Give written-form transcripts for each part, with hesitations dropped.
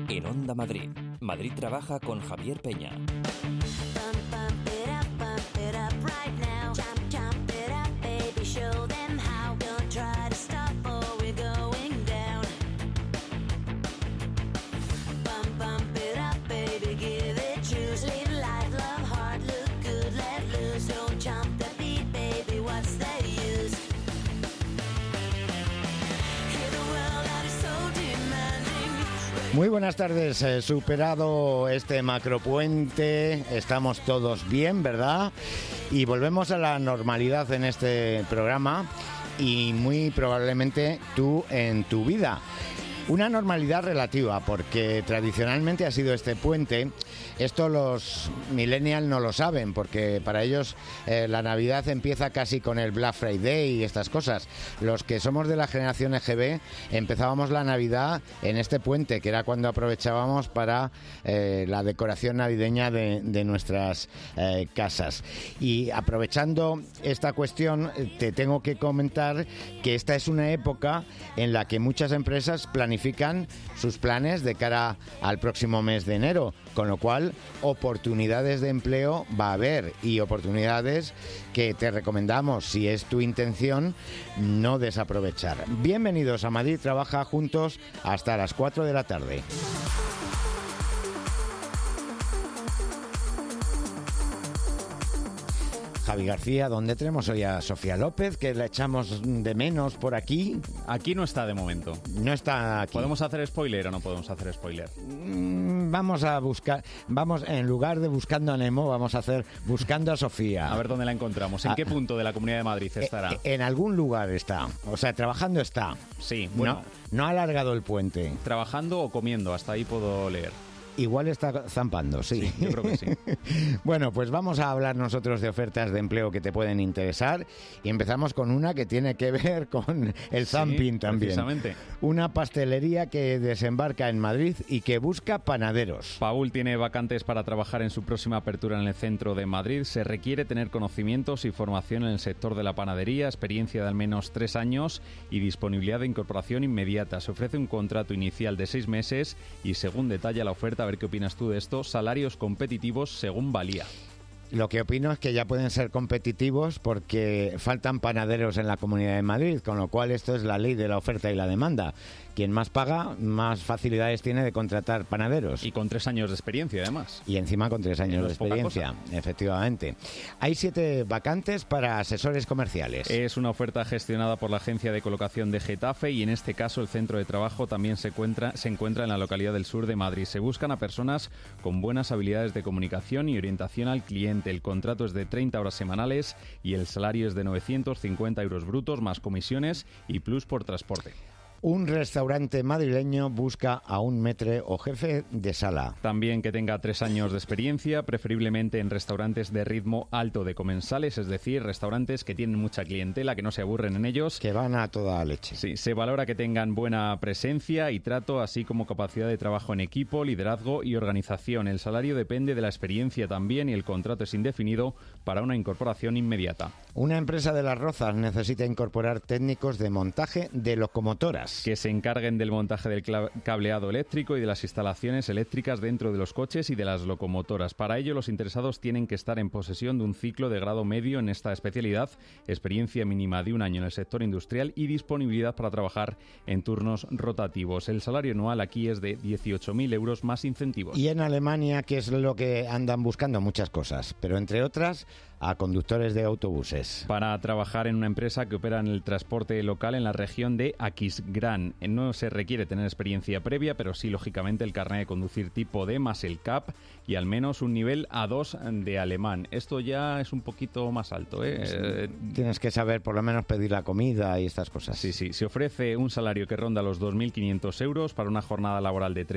En Onda Madrid. Madrid trabaja con Javier Peña. Muy buenas tardes, superado este macropuente, estamos todos bien, ¿verdad? Y volvemos a la normalidad en este programa y muy probablemente tú en tu vida. Una normalidad relativa, porque tradicionalmente ha sido este puente. Esto los millennials no lo saben, porque para ellos la Navidad empieza casi con el Black Friday y estas cosas. Los que somos de la generación EGB empezábamos la Navidad en este puente, que era cuando aprovechábamos para la decoración navideña de nuestras casas. Y aprovechando esta cuestión, te tengo que comentar que esta es una época en la que muchas empresas planifican sus planes de cara al próximo mes de enero, con lo cual oportunidades de empleo va a haber y oportunidades que te recomendamos, si es tu intención, no desaprovechar. Bienvenidos a Madrid Trabaja juntos hasta las 4 de la tarde. Javi García, ¿dónde tenemos hoy a Sofía López, que la echamos de menos por aquí? Aquí no está de momento. No está aquí. ¿Podemos hacer spoiler o no podemos hacer spoiler? Vamos a buscar, en lugar de buscando a Nemo, vamos a hacer buscando a Sofía. A ver dónde la encontramos. ¿En qué punto de la Comunidad de Madrid estará? En algún lugar está. O sea, trabajando está. Sí, bueno. No ha alargado el puente. Trabajando o comiendo, hasta ahí puedo leer. Igual está zampando, sí. Yo creo que sí. Bueno, pues vamos a hablar nosotros de ofertas de empleo que te pueden interesar y empezamos con una que tiene que ver con el zamping también. Precisamente. Una pastelería que desembarca en Madrid y que busca panaderos. Paul tiene vacantes para trabajar en su próxima apertura en el centro de Madrid. Se requiere tener conocimientos y formación en el sector de la panadería, experiencia de al menos 3 años y disponibilidad de incorporación inmediata. Se ofrece un contrato inicial de 6 meses y, según detalla la oferta, a ver qué opinas tú de esto, salarios competitivos según valía. Lo que opino es que ya pueden ser competitivos porque faltan panaderos en la Comunidad de Madrid, con lo cual esto es la ley de la oferta y la demanda. Quien más paga, más facilidades tiene de contratar panaderos. Y con 3 años de experiencia, además. Y encima con 3 años de experiencia, efectivamente. Hay 7 vacantes para asesores comerciales. Es una oferta gestionada por la agencia de colocación de Getafe y en este caso el centro de trabajo también se encuentra en la localidad del sur de Madrid. Se buscan a personas con buenas habilidades de comunicación y orientación al cliente. El contrato es de 30 horas semanales y el salario es de 950 euros brutos más comisiones y plus por transporte. Un restaurante madrileño busca a un maître o jefe de sala. También que tenga 3 años de experiencia, preferiblemente en restaurantes de ritmo alto de comensales, es decir, restaurantes que tienen mucha clientela, que no se aburren en ellos. Que van a toda leche. Sí, se valora que tengan buena presencia y trato, así como capacidad de trabajo en equipo, liderazgo y organización. El salario depende de la experiencia también y el contrato es indefinido para una incorporación inmediata. Una empresa de Las Rozas necesita incorporar técnicos de montaje de locomotoras. Que se encarguen del montaje del cableado eléctrico y de las instalaciones eléctricas dentro de los coches y de las locomotoras. Para ello, los interesados tienen que estar en posesión de un ciclo de grado medio en esta especialidad, experiencia mínima de 1 año en el sector industrial y disponibilidad para trabajar en turnos rotativos. El salario anual aquí es de 18.000 euros más incentivos. Y en Alemania, ¿qué es lo que andan buscando? Muchas cosas, pero entre otras, a conductores de autobuses. Para trabajar en una empresa que opera en el transporte local en la región de Aquisgrán. No se requiere tener experiencia previa, pero sí, lógicamente, el carnet de conducir tipo D más el CAP y al menos un nivel A2 de alemán. Esto ya es un poquito más alto, ¿eh? Tienes que saber por lo menos pedir la comida y estas cosas. Sí, sí. Se ofrece un salario que ronda los 2.500 euros para una jornada laboral de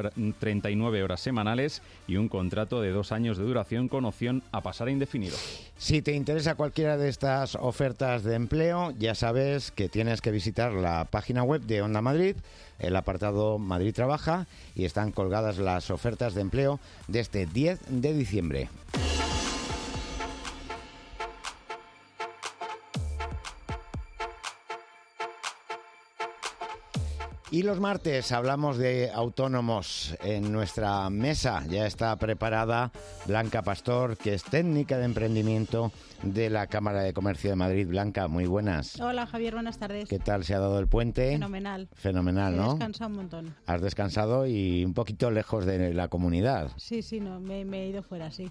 39 horas semanales y un contrato de 2 años de duración con opción a pasar a indefinido. Si te interesa cualquiera de estas ofertas de empleo, ya sabes que tienes que visitar la página web de Onda Madrid, el apartado Madrid Trabaja, y están colgadas las ofertas de empleo de este 10 de diciembre. Y los martes hablamos de autónomos. En nuestra mesa ya está preparada Blanca Pastor, que es técnica de emprendimiento de la Cámara de Comercio de Madrid. Blanca, muy buenas. Hola Javier, buenas tardes. ¿Qué tal se ha dado el puente? Fenomenal. Fenomenal, ¿no? He descansado un montón. Has descansado y un poquito lejos de la comunidad. Sí, no, me he ido fuera, sí.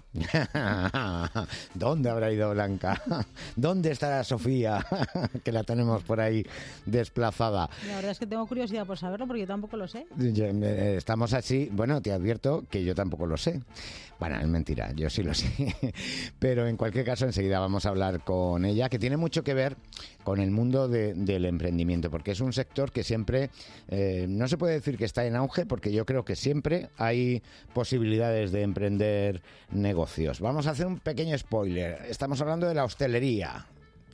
¿Dónde habrá ido Blanca? ¿Dónde estará Sofía? Que la tenemos por ahí desplazada. La verdad es que tengo curiosidad por saberlo porque yo tampoco lo sé. Estamos así, bueno, te advierto que yo tampoco lo sé. Bueno, es mentira, yo sí lo sé. Pero en cualquier caso, enseguida vamos a hablar con ella, que tiene mucho que ver con el mundo del emprendimiento, porque es un sector que siempre, no se puede decir que está en auge, porque yo creo que siempre hay posibilidades de emprender negocios. Vamos a hacer un pequeño spoiler. Estamos hablando de la hostelería.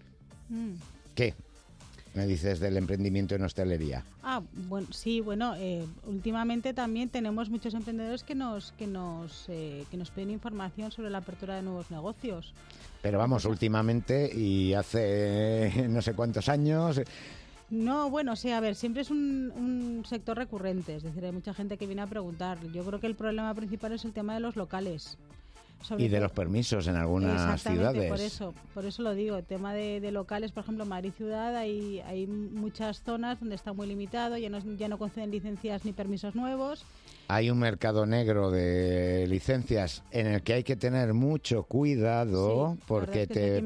¿Qué me dices del emprendimiento en hostelería? Bueno, sí, últimamente también tenemos muchos emprendedores que nos piden información sobre la apertura de nuevos negocios. Pero vamos, últimamente y hace no sé cuántos años. No, bueno, sí, a ver, siempre es un sector recurrente, es decir, hay mucha gente que viene a preguntar. Yo creo que el problema principal es el tema de los locales. Y de los permisos en algunas ciudades. Por eso lo digo. El tema de locales, por ejemplo, en Madrid Ciudad hay muchas zonas donde está muy limitado, ya no conceden licencias ni permisos nuevos. Hay un mercado negro de licencias en el que hay que tener mucho cuidado, porque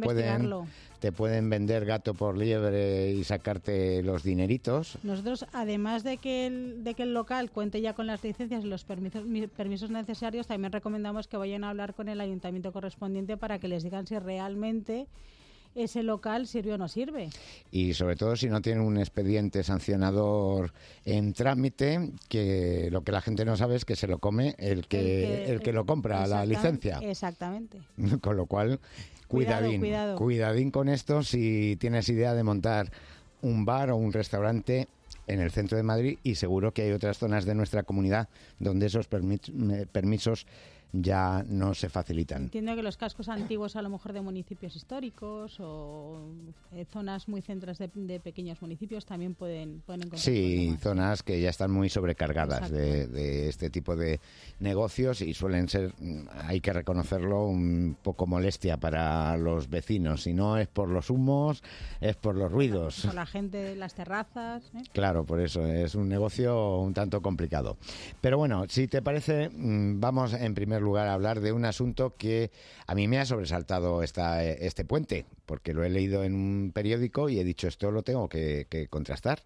te pueden vender gato por liebre y sacarte los dineritos. Nosotros, además de que el local cuente ya con las licencias y los permisos necesarios, también recomendamos que vayan a hablar con el ayuntamiento correspondiente para que les digan si realmente ese local sirve o no sirve. Y sobre todo si no tienen un expediente sancionador en trámite, que lo que la gente no sabe es que se lo come el que lo compra la licencia. Exactamente. Con lo cual, cuidadín con esto si tienes idea de montar un bar o un restaurante en el centro de Madrid, y seguro que hay otras zonas de nuestra comunidad donde esos permisos ya no se facilitan. Entiendo que los cascos antiguos, a lo mejor de municipios históricos o zonas muy centras de pequeños municipios, también pueden encontrar. Sí, zonas que ya están muy sobrecargadas de este tipo de negocios, y suelen ser, hay que reconocerlo, un poco molestia para los vecinos. Si no es por los humos, es por los ruidos. Por la gente, las terrazas. Claro, por eso es un negocio un tanto complicado. Pero bueno, si te parece, vamos en primer lugar a hablar de un asunto que a mí me ha sobresaltado este puente, porque lo he leído en un periódico y he dicho, esto lo tengo que contrastar.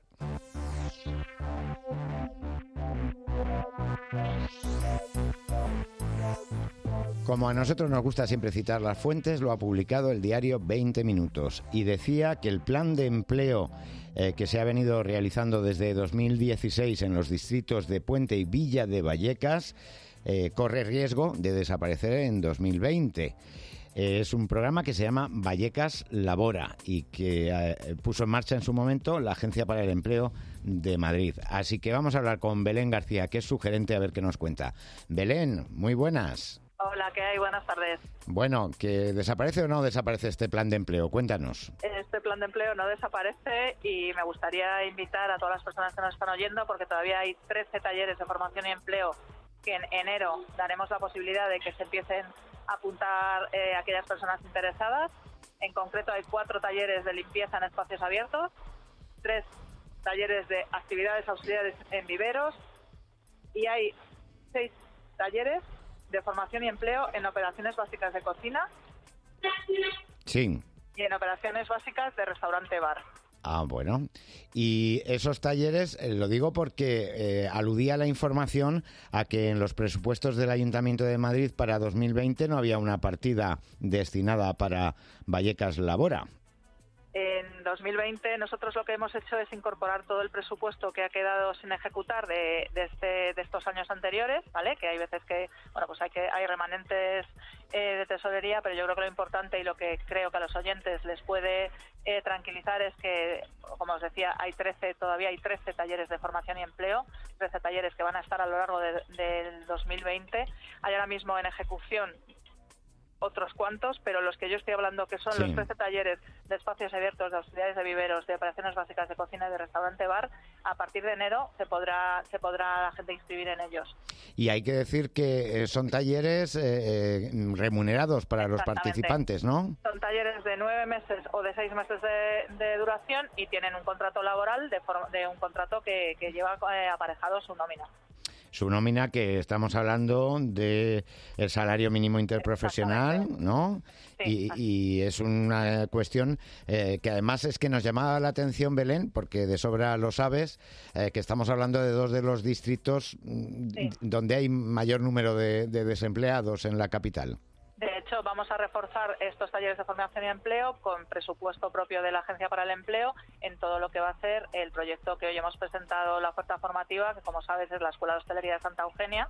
Como a nosotros nos gusta siempre citar las fuentes, lo ha publicado el diario 20 Minutos, y decía que el plan de empleo que se ha venido realizando desde 2016 en los distritos de Puente y Villa de Vallecas corre riesgo de desaparecer en 2020. Es un programa que se llama Vallecas Labora y que puso en marcha en su momento la Agencia para el Empleo de Madrid. Así que vamos a hablar con Belén García, que es su gerente, a ver qué nos cuenta. Belén, muy buenas. Hola, ¿qué hay? Buenas tardes. Bueno, ¿que desaparece o no desaparece este plan de empleo? Cuéntanos. Este plan de empleo no desaparece, y me gustaría invitar a todas las personas que nos están oyendo, porque todavía hay 13 talleres de formación y empleo que en enero daremos la posibilidad de que se empiecen a apuntar aquellas personas interesadas. En concreto hay 4 talleres de limpieza en espacios abiertos, 3 talleres de actividades auxiliares en viveros, y hay 6 talleres de formación y empleo en operaciones básicas de cocina. Sí. Y en operaciones básicas de restaurante-bar. Bueno. Y esos talleres, lo digo porque aludía la información a que en los presupuestos del Ayuntamiento de Madrid para 2020 no había una partida destinada para Vallecas Labora. En 2020 nosotros lo que hemos hecho es incorporar todo el presupuesto que ha quedado sin ejecutar de estos años anteriores, ¿vale? Que hay veces que, bueno, pues hay remanentes de tesorería, pero yo creo que lo importante y lo que creo que a los oyentes les puede tranquilizar es que, como os decía, todavía hay 13 talleres de formación y empleo, 13 talleres que van a estar a lo largo del 2020. Hay ahora mismo en ejecución otros cuantos, pero los que yo estoy hablando, que son los 13 talleres de espacios abiertos, de auxiliares de viveros, de operaciones básicas de cocina y de restaurante-bar, a partir de enero se podrá la gente inscribir en ellos. Y hay que decir que son talleres remunerados para los participantes, ¿no? Son talleres de 9 meses o de 6 meses de duración y tienen un contrato laboral de un contrato que lleva aparejado su nómina. Su nómina, que estamos hablando de el salario mínimo interprofesional, ¿no? Sí, y es una cuestión que además es que nos llamaba la atención, Belén, porque de sobra lo sabes, que estamos hablando de dos de los distritos donde hay mayor número de desempleados en la capital. De hecho, vamos a reforzar estos talleres de formación y empleo con presupuesto propio de la Agencia para el Empleo en todo lo que va a ser el proyecto que hoy hemos presentado, la oferta formativa, que como sabes es la Escuela de Hostelería de Santa Eugenia,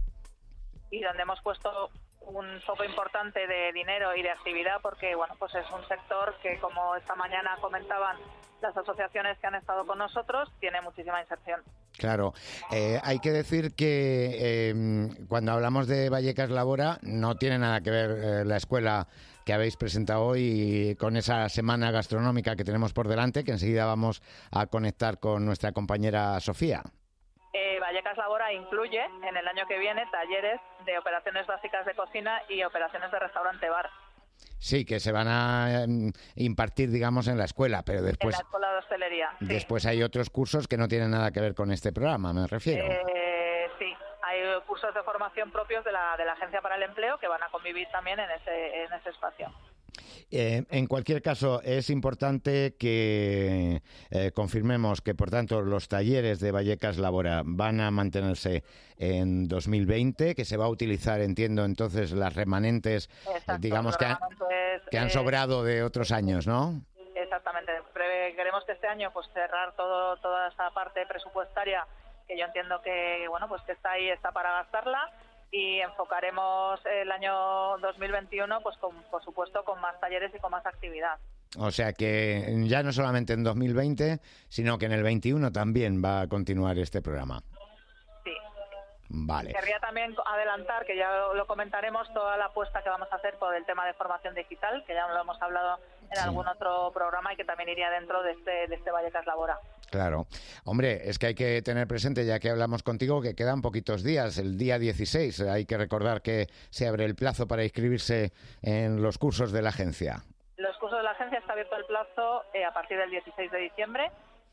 y donde hemos puesto un foco importante de dinero y de actividad porque, bueno, pues es un sector que, como esta mañana comentaban las asociaciones que han estado con nosotros, tiene muchísima inserción. Claro, hay que decir que cuando hablamos de Vallecas Labora no tiene nada que ver la escuela que habéis presentado hoy con esa semana gastronómica que tenemos por delante, que enseguida vamos a conectar con nuestra compañera Sofía. Vallecas Labora incluye en el año que viene talleres de operaciones básicas de cocina y operaciones de restaurante-bar. Sí, que se van a impartir, digamos, en la escuela, pero después... En la escuela de hostelería, sí. Después hay otros cursos que no tienen nada que ver con este programa, me refiero. Sí, hay cursos de formación propios de la Agencia para el Empleo que van a convivir también en ese espacio. En cualquier caso, es importante que confirmemos que, por tanto, los talleres de Vallecas Labora van a mantenerse en 2020, que se va a utilizar, entiendo, entonces, las remanentes, digamos, que han sobrado de otros años, ¿no? Exactamente. Queremos que este año pues cerrar toda esa parte presupuestaria que yo entiendo que, bueno, pues que está ahí, está para gastarla. Y enfocaremos el año 2021, pues por supuesto, con más talleres y con más actividad. O sea que ya no solamente en 2020, sino que en el 21 también va a continuar este programa. Sí. Vale. Querría también adelantar, que ya lo comentaremos, toda la apuesta que vamos a hacer por el tema de formación digital, que ya lo hemos hablado en algún otro programa y que también iría dentro de este Vallecas Labora. Claro. Hombre, es que hay que tener presente, ya que hablamos contigo, que quedan poquitos días. El día 16 hay que recordar que se abre el plazo para inscribirse en los cursos de la agencia. Los cursos de la agencia está abierto el plazo a partir del 16 de diciembre.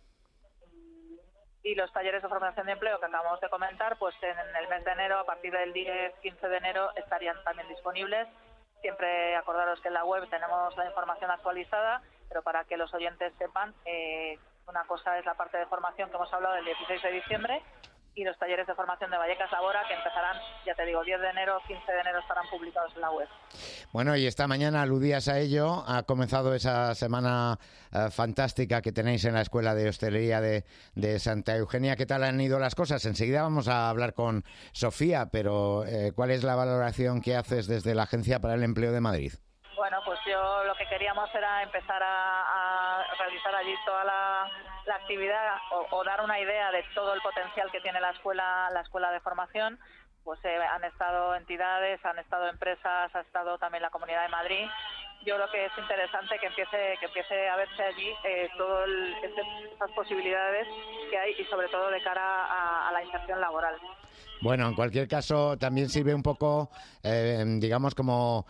Y los talleres de formación de empleo que acabamos de comentar, pues en el mes de enero, a partir del 10-15 de enero, estarían también disponibles. Siempre acordaros que en la web tenemos la información actualizada, pero para que los oyentes sepan, una cosa es la parte de formación que hemos hablado del 16 de diciembre y los talleres de formación de Vallecas Labora, que empezarán, ya te digo, 10 de enero, 15 de enero estarán publicados en la web. Bueno, y esta mañana aludías a ello, ha comenzado esa semana fantástica que tenéis en la Escuela de Hostelería de Santa Eugenia. ¿Qué tal han ido las cosas? Enseguida vamos a hablar con Sofía, pero ¿cuál es la valoración que haces desde la Agencia para el Empleo de Madrid? Bueno, pues yo lo que queríamos era empezar a realizar allí toda la actividad o dar una idea de todo el potencial que tiene la escuela de formación. Pues han estado entidades, han estado empresas, ha estado también la Comunidad de Madrid. Yo creo que es interesante que empiece a verse allí todas esas posibilidades que hay y sobre todo de cara a la inserción laboral. Bueno, en cualquier caso, también sirve un poco, digamos, como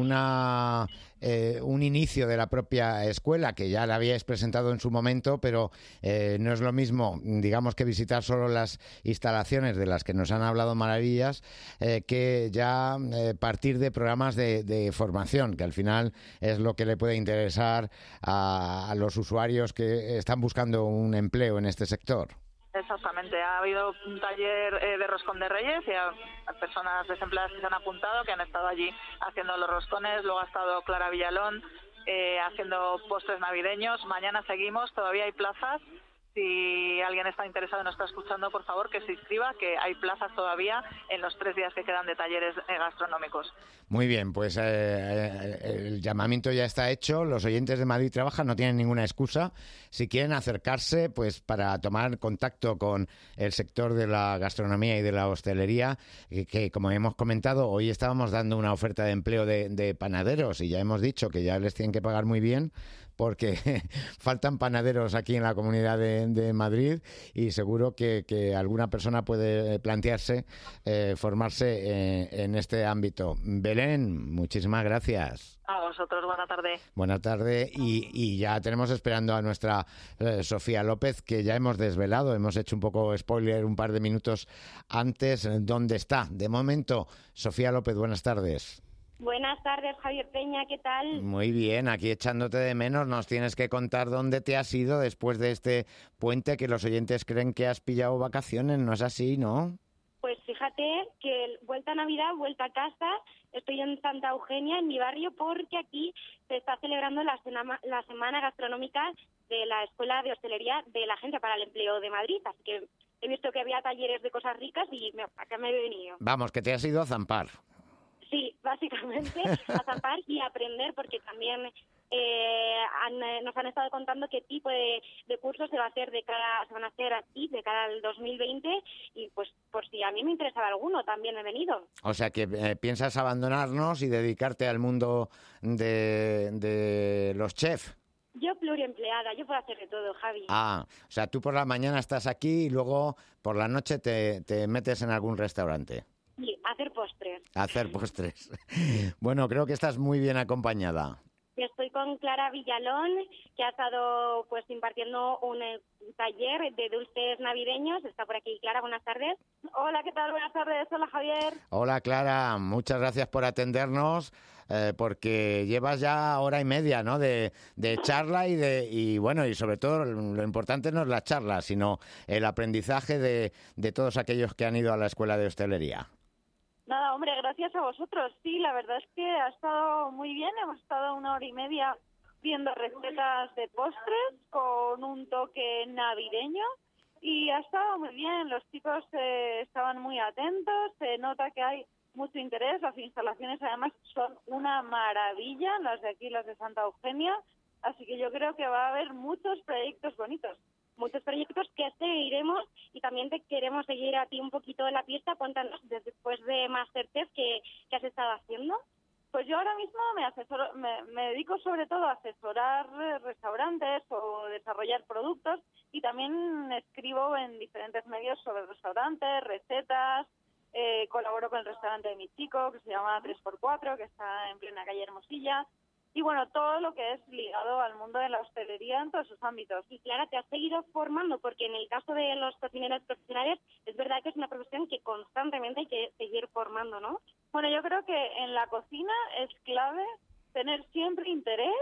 un inicio de la propia escuela, que ya la habíais presentado en su momento, pero no es lo mismo, digamos, que visitar solo las instalaciones de las que nos han hablado maravillas, que ya partir de programas de formación, que al final es lo que le puede interesar a los usuarios que están buscando un empleo en este sector. Exactamente, ha habido un taller de roscón de Reyes y hay personas desempleadas que se han apuntado, que han estado allí haciendo los roscones. Luego ha estado Clara Villalón haciendo postres navideños. Mañana seguimos, todavía hay plazas. si alguien está interesado y nos está escuchando, por favor, que se inscriba, que hay plazas todavía en los 3 días que quedan de talleres gastronómicos. Muy bien, pues el llamamiento ya está hecho. Los oyentes de Madrid Trabaja no tienen ninguna excusa. Si quieren acercarse, pues para tomar contacto con el sector de la gastronomía y de la hostelería, que como hemos comentado, hoy estábamos dando una oferta de empleo de panaderos y ya hemos dicho que ya les tienen que pagar muy bien, porque faltan panaderos aquí en la Comunidad de Madrid y seguro que alguna persona puede plantearse formarse en este ámbito. Belén, muchísimas gracias. A vosotros, buena tarde. Buena tarde y ya tenemos esperando a nuestra Sofía López, que ya hemos desvelado, hemos hecho un poco spoiler un par de minutos antes. ¿Dónde está? De momento, Sofía López, buenas tardes. Buenas tardes, Javier Peña, ¿qué tal? Muy bien, aquí echándote de menos. Nos tienes que contar dónde te has ido después de este puente, que los oyentes creen que has pillado vacaciones. No es así, ¿no? Pues fíjate que vuelta a Navidad, vuelta a casa. Estoy en Santa Eugenia, en mi barrio, porque aquí se está celebrando la semana gastronómica de la Escuela de Hostelería de la Agencia para el Empleo de Madrid. Así que he visto que había talleres de cosas ricas y acá me he venido. Vamos, que te has ido a zampar. Sí, básicamente a zampar y a aprender, porque también nos han estado contando qué tipo de cursos se van a hacer aquí de cara al 2020 y pues por si a mí me interesaba alguno también he venido. O sea que piensas abandonarnos y dedicarte al mundo de los chefs. Yo pluriempleada, yo puedo hacer de todo, Javi. Ah, o sea, tú por la mañana estás aquí y luego por la noche te metes en algún restaurante. Sí, hacer postres. Hacer postres. Bueno, creo que estás muy bien acompañada. Estoy con Clara Villalón, que ha estado pues impartiendo un taller de dulces navideños. Está por aquí. Clara, buenas tardes. Hola, ¿qué tal? Buenas tardes. Hola, Javier. Hola, Clara. Muchas gracias por atendernos, porque llevas ya hora y media, ¿no?, de charla y bueno, y sobre todo lo importante no es la charla, sino el aprendizaje de todos aquellos que han ido a la Escuela de Hostelería. Nada, hombre, gracias a vosotros. Sí, la verdad es que ha estado muy bien. Hemos estado 1 hora y media viendo recetas de postres con un toque navideño y ha estado muy bien. Los chicos estaban muy atentos. Se nota que hay mucho interés. Las instalaciones además son una maravilla, las de aquí, las de Santa Eugenia. Así que yo creo que va a haber muchos proyectos bonitos. Muchos proyectos que seguiremos y también te queremos seguir a ti un poquito en la pista. Cuéntanos, después de Masterchef, ¿qué has estado haciendo? Pues yo ahora mismo me dedico sobre todo a asesorar restaurantes o desarrollar productos y también escribo en diferentes medios sobre restaurantes, recetas. Colaboro con el restaurante de mi chico, que se llama 3x4, que está en plena calle Hermosilla. Y bueno, todo lo que es ligado al mundo de la hostelería en todos sus ámbitos. Y Clara, te has seguido formando, porque en el caso de los cocineros profesionales es verdad que es una profesión que constantemente hay que seguir formando, ¿no? Bueno, yo creo que en la cocina es clave tener siempre interés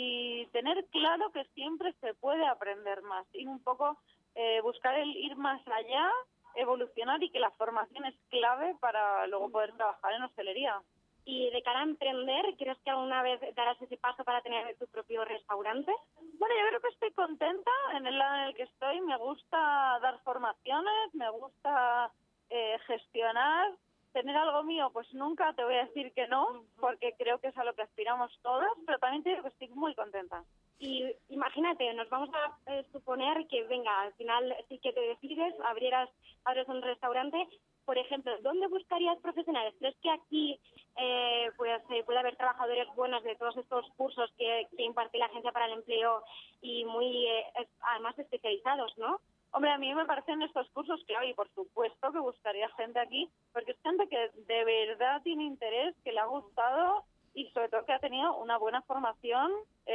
y tener claro que siempre se puede aprender más. Y un poco buscar el ir más allá, evolucionar, y que la formación es clave para luego poder trabajar en hostelería. Y de cara a emprender, ¿crees que alguna vez darás ese paso para tener tu propio restaurante? Bueno, yo creo que estoy contenta en el lado en el que estoy. Me gusta dar formaciones, me gusta gestionar. Tener algo mío, pues nunca te voy a decir que no, porque creo que es a lo que aspiramos todos, pero también te digo que estoy muy contenta. Y imagínate, nos vamos a suponer que, venga, al final sí que te decides, abres un restaurante. Por ejemplo, ¿dónde buscarías profesionales? ¿Crees que aquí puede haber trabajadores buenos de todos estos cursos que imparte la Agencia para el Empleo y muy, además, especializados, ¿no? Hombre, a mí me parecen estos cursos clave y por supuesto que buscaría gente aquí, porque es gente que de verdad tiene interés, que le ha gustado y sobre todo que ha tenido una buena formación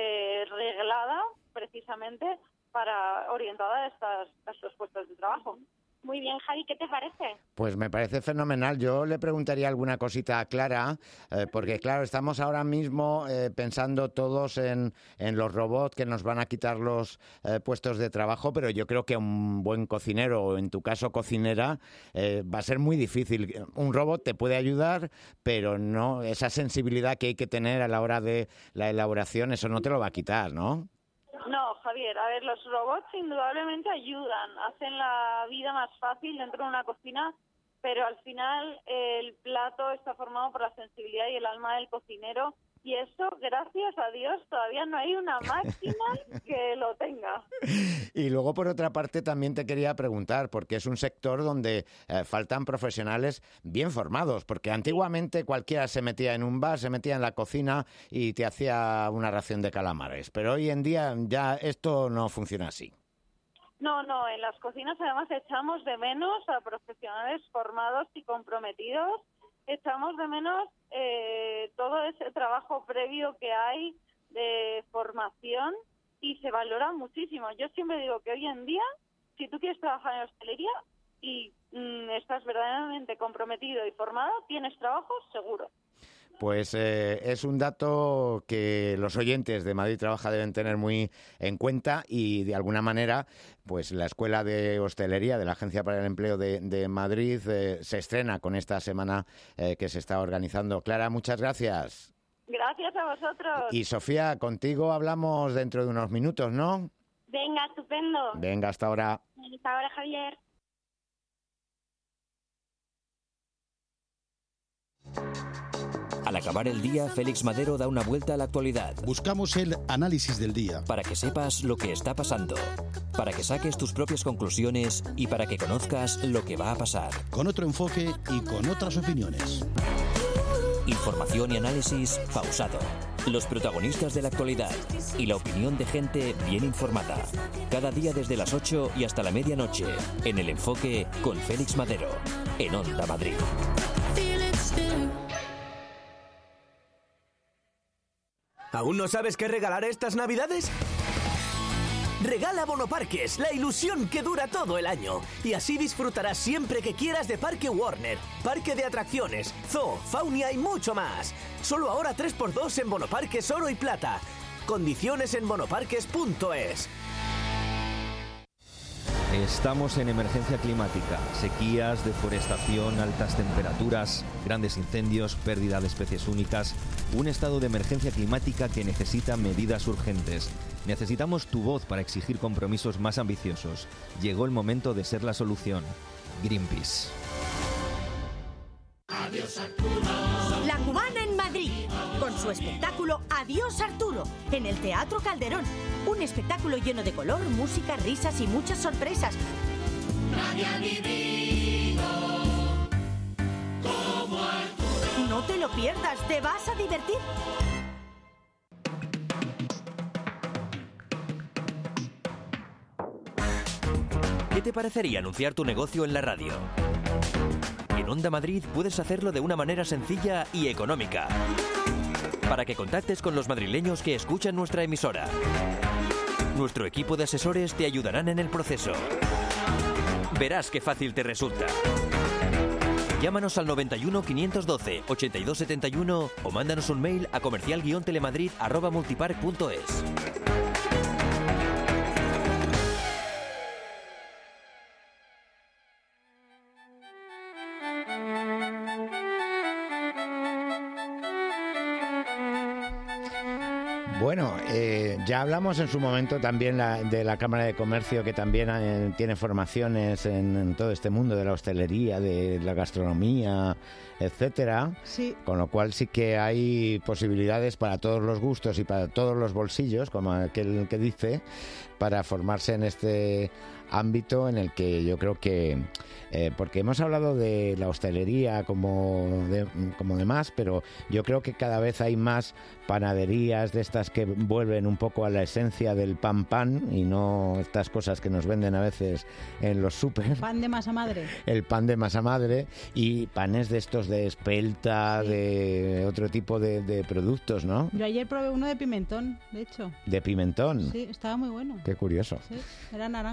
reglada precisamente orientada a estos puestos de trabajo. Muy bien, Javi, ¿qué te parece? Pues me parece fenomenal. Yo le preguntaría alguna cosita a Clara, porque claro, estamos ahora mismo pensando todos en los robots que nos van a quitar los puestos de trabajo, pero yo creo que un buen cocinero, o en tu caso cocinera, va a ser muy difícil. Un robot te puede ayudar, pero no esa sensibilidad que hay que tener a la hora de la elaboración, eso no te lo va a quitar, ¿no? No, Javier, a ver, los robots indudablemente ayudan, hacen la vida más fácil dentro de una cocina, pero al final el plato está formado por la sensibilidad y el alma del cocinero, y eso, gracias a Dios, todavía no hay una máquina que lo tenga. Y luego, por otra parte, también te quería preguntar, porque es un sector donde faltan profesionales bien formados, porque antiguamente cualquiera se metía en un bar, se metía en la cocina y te hacía una ración de calamares, pero hoy en día ya esto no funciona así. No, en las cocinas además echamos de menos a profesionales formados y comprometidos, echamos de menos todo ese trabajo previo que hay de formación y se valora muchísimo. Yo siempre digo que hoy en día, si tú quieres trabajar en hostelería y estás verdaderamente comprometido y formado, tienes trabajo seguro. Pues es un dato que los oyentes de Madrid Trabaja deben tener muy en cuenta y de alguna manera pues la Escuela de Hostelería de la Agencia para el Empleo de Madrid se estrena con esta semana que se está organizando. Clara, muchas gracias. Gracias a vosotros. Y Sofía, contigo hablamos dentro de unos minutos, ¿no? Venga, estupendo. Venga, hasta ahora. Hasta ahora, Javier. Al acabar el día, Félix Madero da una vuelta a la actualidad. Buscamos el análisis del día. Para que sepas lo que está pasando, para que saques tus propias conclusiones y para que conozcas lo que va a pasar. Con otro enfoque y con otras opiniones. Información y análisis pausado. Los protagonistas de la actualidad y la opinión de gente bien informada. Cada día desde las 8 y hasta la medianoche, en El Enfoque con Félix Madero, en Onda Madrid. ¿Aún no sabes qué regalar estas Navidades? Regala Bonoparques, la ilusión que dura todo el año. Y así disfrutarás siempre que quieras de Parque Warner, parque de atracciones, zoo, faunia y mucho más. Solo ahora 3x2 en Bonoparques Oro y Plata. Condiciones en bonoparques.es. Estamos en emergencia climática, sequías, deforestación, altas temperaturas, grandes incendios, pérdida de especies únicas, un estado de emergencia climática que necesita medidas urgentes. Necesitamos tu voz para exigir compromisos más ambiciosos. Llegó el momento de ser la solución. Greenpeace. Adiós, Arturo. La Cubana en Madrid, con su espectáculo Adiós, Arturo, en el Teatro Calderón. Un espectáculo lleno de color, música, risas y muchas sorpresas. Nadie ha vivido como Arturo. No te lo pierdas, te vas a divertir. ¿Qué te parecería anunciar tu negocio en la radio? En Onda Madrid puedes hacerlo de una manera sencilla y económica. Para que contactes con los madrileños que escuchan nuestra emisora. Nuestro equipo de asesores te ayudarán en el proceso. Verás qué fácil te resulta. Llámanos al 91 512 82 71 o mándanos un mail a comercial-telemadrid@multipark.es. Bueno, ya hablamos en su momento también de la Cámara de Comercio, que también tiene formaciones en todo este mundo de la hostelería, de la gastronomía, etcétera. Sí. Con lo cual sí que hay posibilidades para todos los gustos y para todos los bolsillos, como aquel que dice, para formarse en este ámbito en el que yo creo que porque hemos hablado de la hostelería como de más, pero yo creo que cada vez hay más panaderías de estas que vuelven un poco a la esencia del pan y no estas cosas que nos venden a veces en los súper. Pan de masa madre. El pan de masa madre y panes de estos de espelta, sí, de otro tipo de productos, ¿no? Yo ayer probé uno de pimentón, de hecho. ¿De pimentón? Sí, estaba muy bueno. Qué curioso. Sí, era naranja.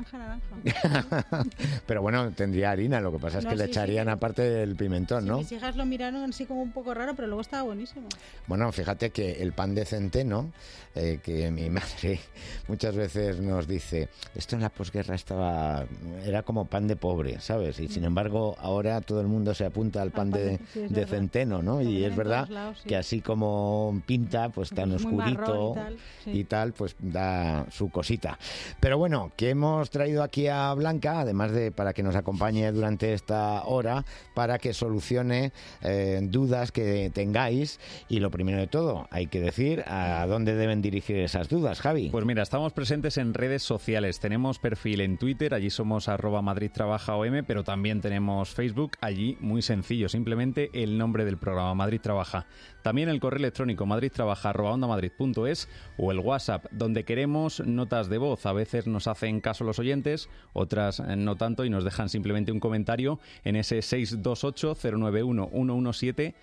Pero bueno, tendría harina, lo que pasa es que le echarían aparte el pimentón, ¿no? Mis hijas lo miraron así como un poco raro, pero luego estaba buenísimo. Bueno, fíjate que el pan de centeno, que mi madre muchas veces nos dice, esto en la posguerra era como pan de pobre, ¿sabes? Y sin embargo ahora todo el mundo se apunta al pan de centeno, ¿no? Y es verdad que así como pinta, pues tan oscurito y tal, pues da su cosita. Pero bueno, que hemos traído aquí a Blanca, además de para que nos acompañe durante esta hora, para que solucione dudas que tengáis. Y lo primero de todo, hay que decir a dónde deben dirigir esas dudas, Javi. Pues mira, estamos presentes en redes sociales. Tenemos perfil en Twitter, allí somos @MadridTrabajaOM, pero también tenemos Facebook, allí muy sencillo, simplemente el nombre del programa, Madrid Trabaja. También el correo electrónico madridtrabaja@ondamadrid.es o el WhatsApp, donde queremos notas de voz. A veces nos hacen caso los oyentes, otras no tanto, y nos dejan simplemente un comentario en ese 628-091-117,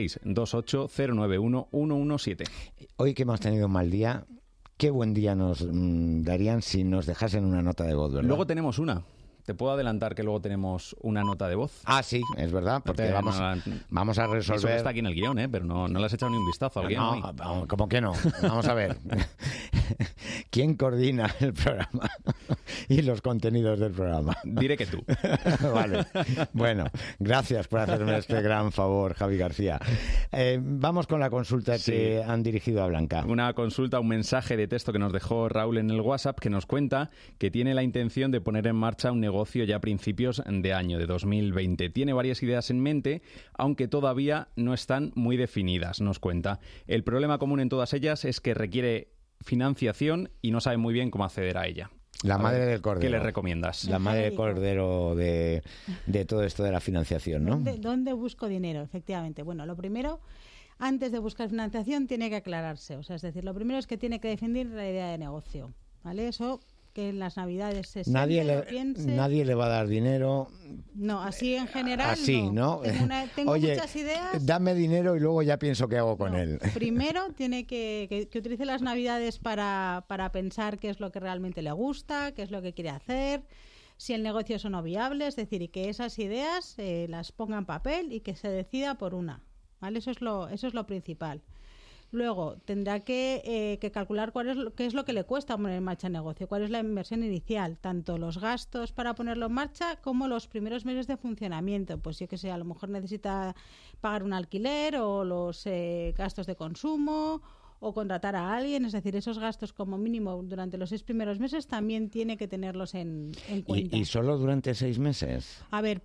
628-091-117. Hoy que hemos tenido un mal día, qué buen día nos darían si nos dejasen una nota de voz, ¿verdad? Luego tenemos una. Te puedo adelantar que luego tenemos una nota de voz. Ah, sí, es verdad, porque vamos a resolver... Eso está aquí en el guión, pero no le has echado ni un vistazo al guión. No, ¿cómo que no? Vamos a ver. ¿Quién coordina el programa y los contenidos del programa? Diré que tú. Vale. Bueno, gracias por hacerme este gran favor, Javi García. Vamos con la consulta que han dirigido a Blanca. Una consulta, un mensaje de texto que nos dejó Raúl en el WhatsApp, que nos cuenta que tiene la intención de poner en marcha un negocio ya a principios de año, de 2020. Tiene varias ideas en mente, aunque todavía no están muy definidas, nos cuenta. El problema común en todas ellas es que requiere financiación y no sabe muy bien cómo acceder a ella. La madre del cordero. ¿Qué le recomiendas? La madre del cordero de todo esto de la financiación, ¿no? ¿Dónde busco dinero? Efectivamente. Bueno, lo primero, antes de buscar financiación, tiene que aclararse. O sea, es decir, lo primero es que tiene que definir la idea de negocio, ¿vale? Eso que en las Navidades se nadie piense. le va a dar dinero. No, así en general así, ¿no? Tengo Oye, muchas ideas. Dame dinero y luego ya pienso qué hago con él. Primero tiene que utilice las Navidades para pensar qué es lo que realmente le gusta, qué es lo que quiere hacer, si el negocio es o no viable, es decir, y que esas ideas las ponga en papel y que se decida por una, ¿vale? Eso es lo principal. Luego, tendrá que calcular qué es lo que le cuesta poner en marcha el negocio, cuál es la inversión inicial, tanto los gastos para ponerlo en marcha como los primeros meses de funcionamiento. Pues yo que sé, a lo mejor necesita pagar un alquiler o los gastos de consumo o contratar a alguien, es decir, esos gastos como mínimo durante los 6 primeros meses también tiene que tenerlos en cuenta. ¿Y solo durante 6 meses? A ver,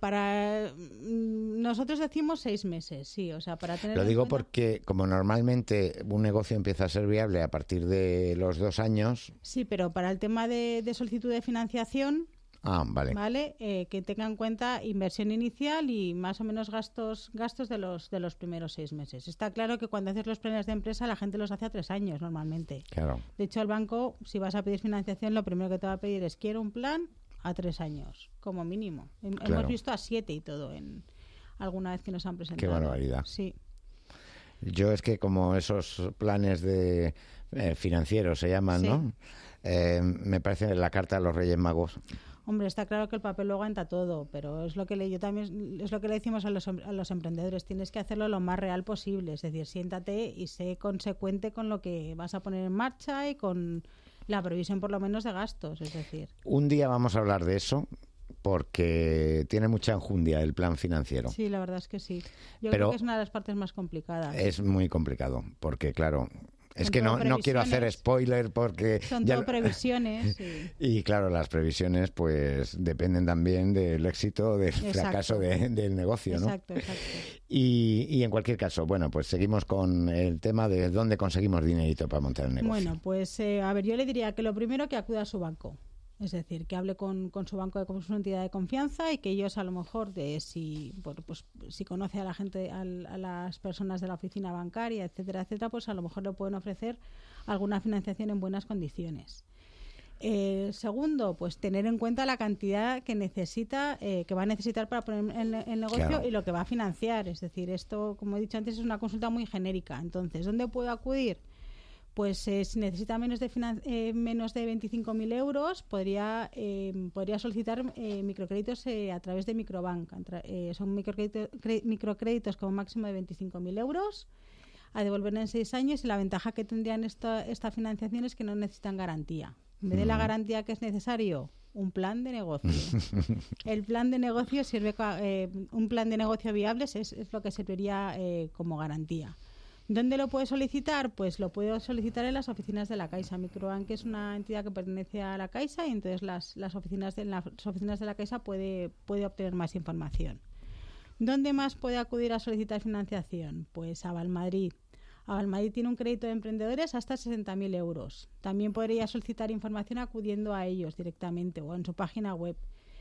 nosotros decimos 6 meses, sí, o sea, para tener. Lo digo porque como normalmente un negocio empieza a ser viable a partir de los 2 años. Sí, pero para el tema de solicitud de financiación. Vale. ¿Vale? Que tenga en cuenta inversión inicial y más o menos gastos de los primeros 6 meses. Está claro que cuando haces los planes de empresa la gente los hace a 3 años normalmente. Claro. De hecho, el banco, si vas a pedir financiación, lo primero que te va a pedir es quiero un plan a 3 años, como mínimo. Claro. Hemos visto a 7 y todo en alguna vez que nos han presentado. Qué barbaridad. Sí. Yo es que como esos planes de financieros se llaman, sí, ¿no? Me parece la carta de los Reyes Magos. Hombre, está claro que el papel lo aguanta todo, pero es lo que le decimos a los emprendedores, tienes que hacerlo lo más real posible, es decir, siéntate y sé consecuente con lo que vas a poner en marcha y con la previsión por lo menos de gastos, es decir. Un día vamos a hablar de eso, porque tiene mucha enjundia el plan financiero. Sí, la verdad es que sí. Yo creo que es una de las partes más complicadas. Es muy complicado, porque claro... Es que no quiero hacer spoiler porque... Son todo previsiones. Sí. Y claro, las previsiones pues dependen también del éxito o del fracaso del negocio, ¿no? Exacto. Y en cualquier caso, bueno, pues seguimos con el tema de dónde conseguimos dinerito para montar el negocio. Bueno, pues a ver, yo le diría que lo primero que acuda a su banco. Es decir, que hable con su banco, con su entidad de confianza y que ellos a lo mejor, si conoce a la gente, a las personas de la oficina bancaria, etcétera, pues a lo mejor le pueden ofrecer alguna financiación en buenas condiciones. Segundo, pues tener en cuenta la cantidad que necesita, que va a necesitar para poner el negocio, claro, y lo que va a financiar. Es decir, esto, como he dicho antes, es una consulta muy genérica. Entonces, ¿dónde puedo acudir? pues si necesita menos de 25.000 euros, podría solicitar microcréditos a través de Microbank. Son microcréditos con un máximo de 25.000 euros a devolver en 6 años, y la ventaja que tendrían esta financiación es que no necesitan garantía. En vez de la garantía que es necesario, un plan de negocio. El plan de negocio sirve, un plan de negocio viable es lo que serviría como garantía. ¿Dónde lo puede solicitar? Pues lo puedo solicitar en las oficinas de la Caixa. Microbank es una entidad que pertenece a la Caixa, y entonces las oficinas de la Caixa puede obtener más información. ¿Dónde más puede acudir a solicitar financiación? Pues a Valmadrid. Valmadrid tiene un crédito de emprendedores hasta 60.000 euros. También podría solicitar información acudiendo a ellos directamente o en su página web.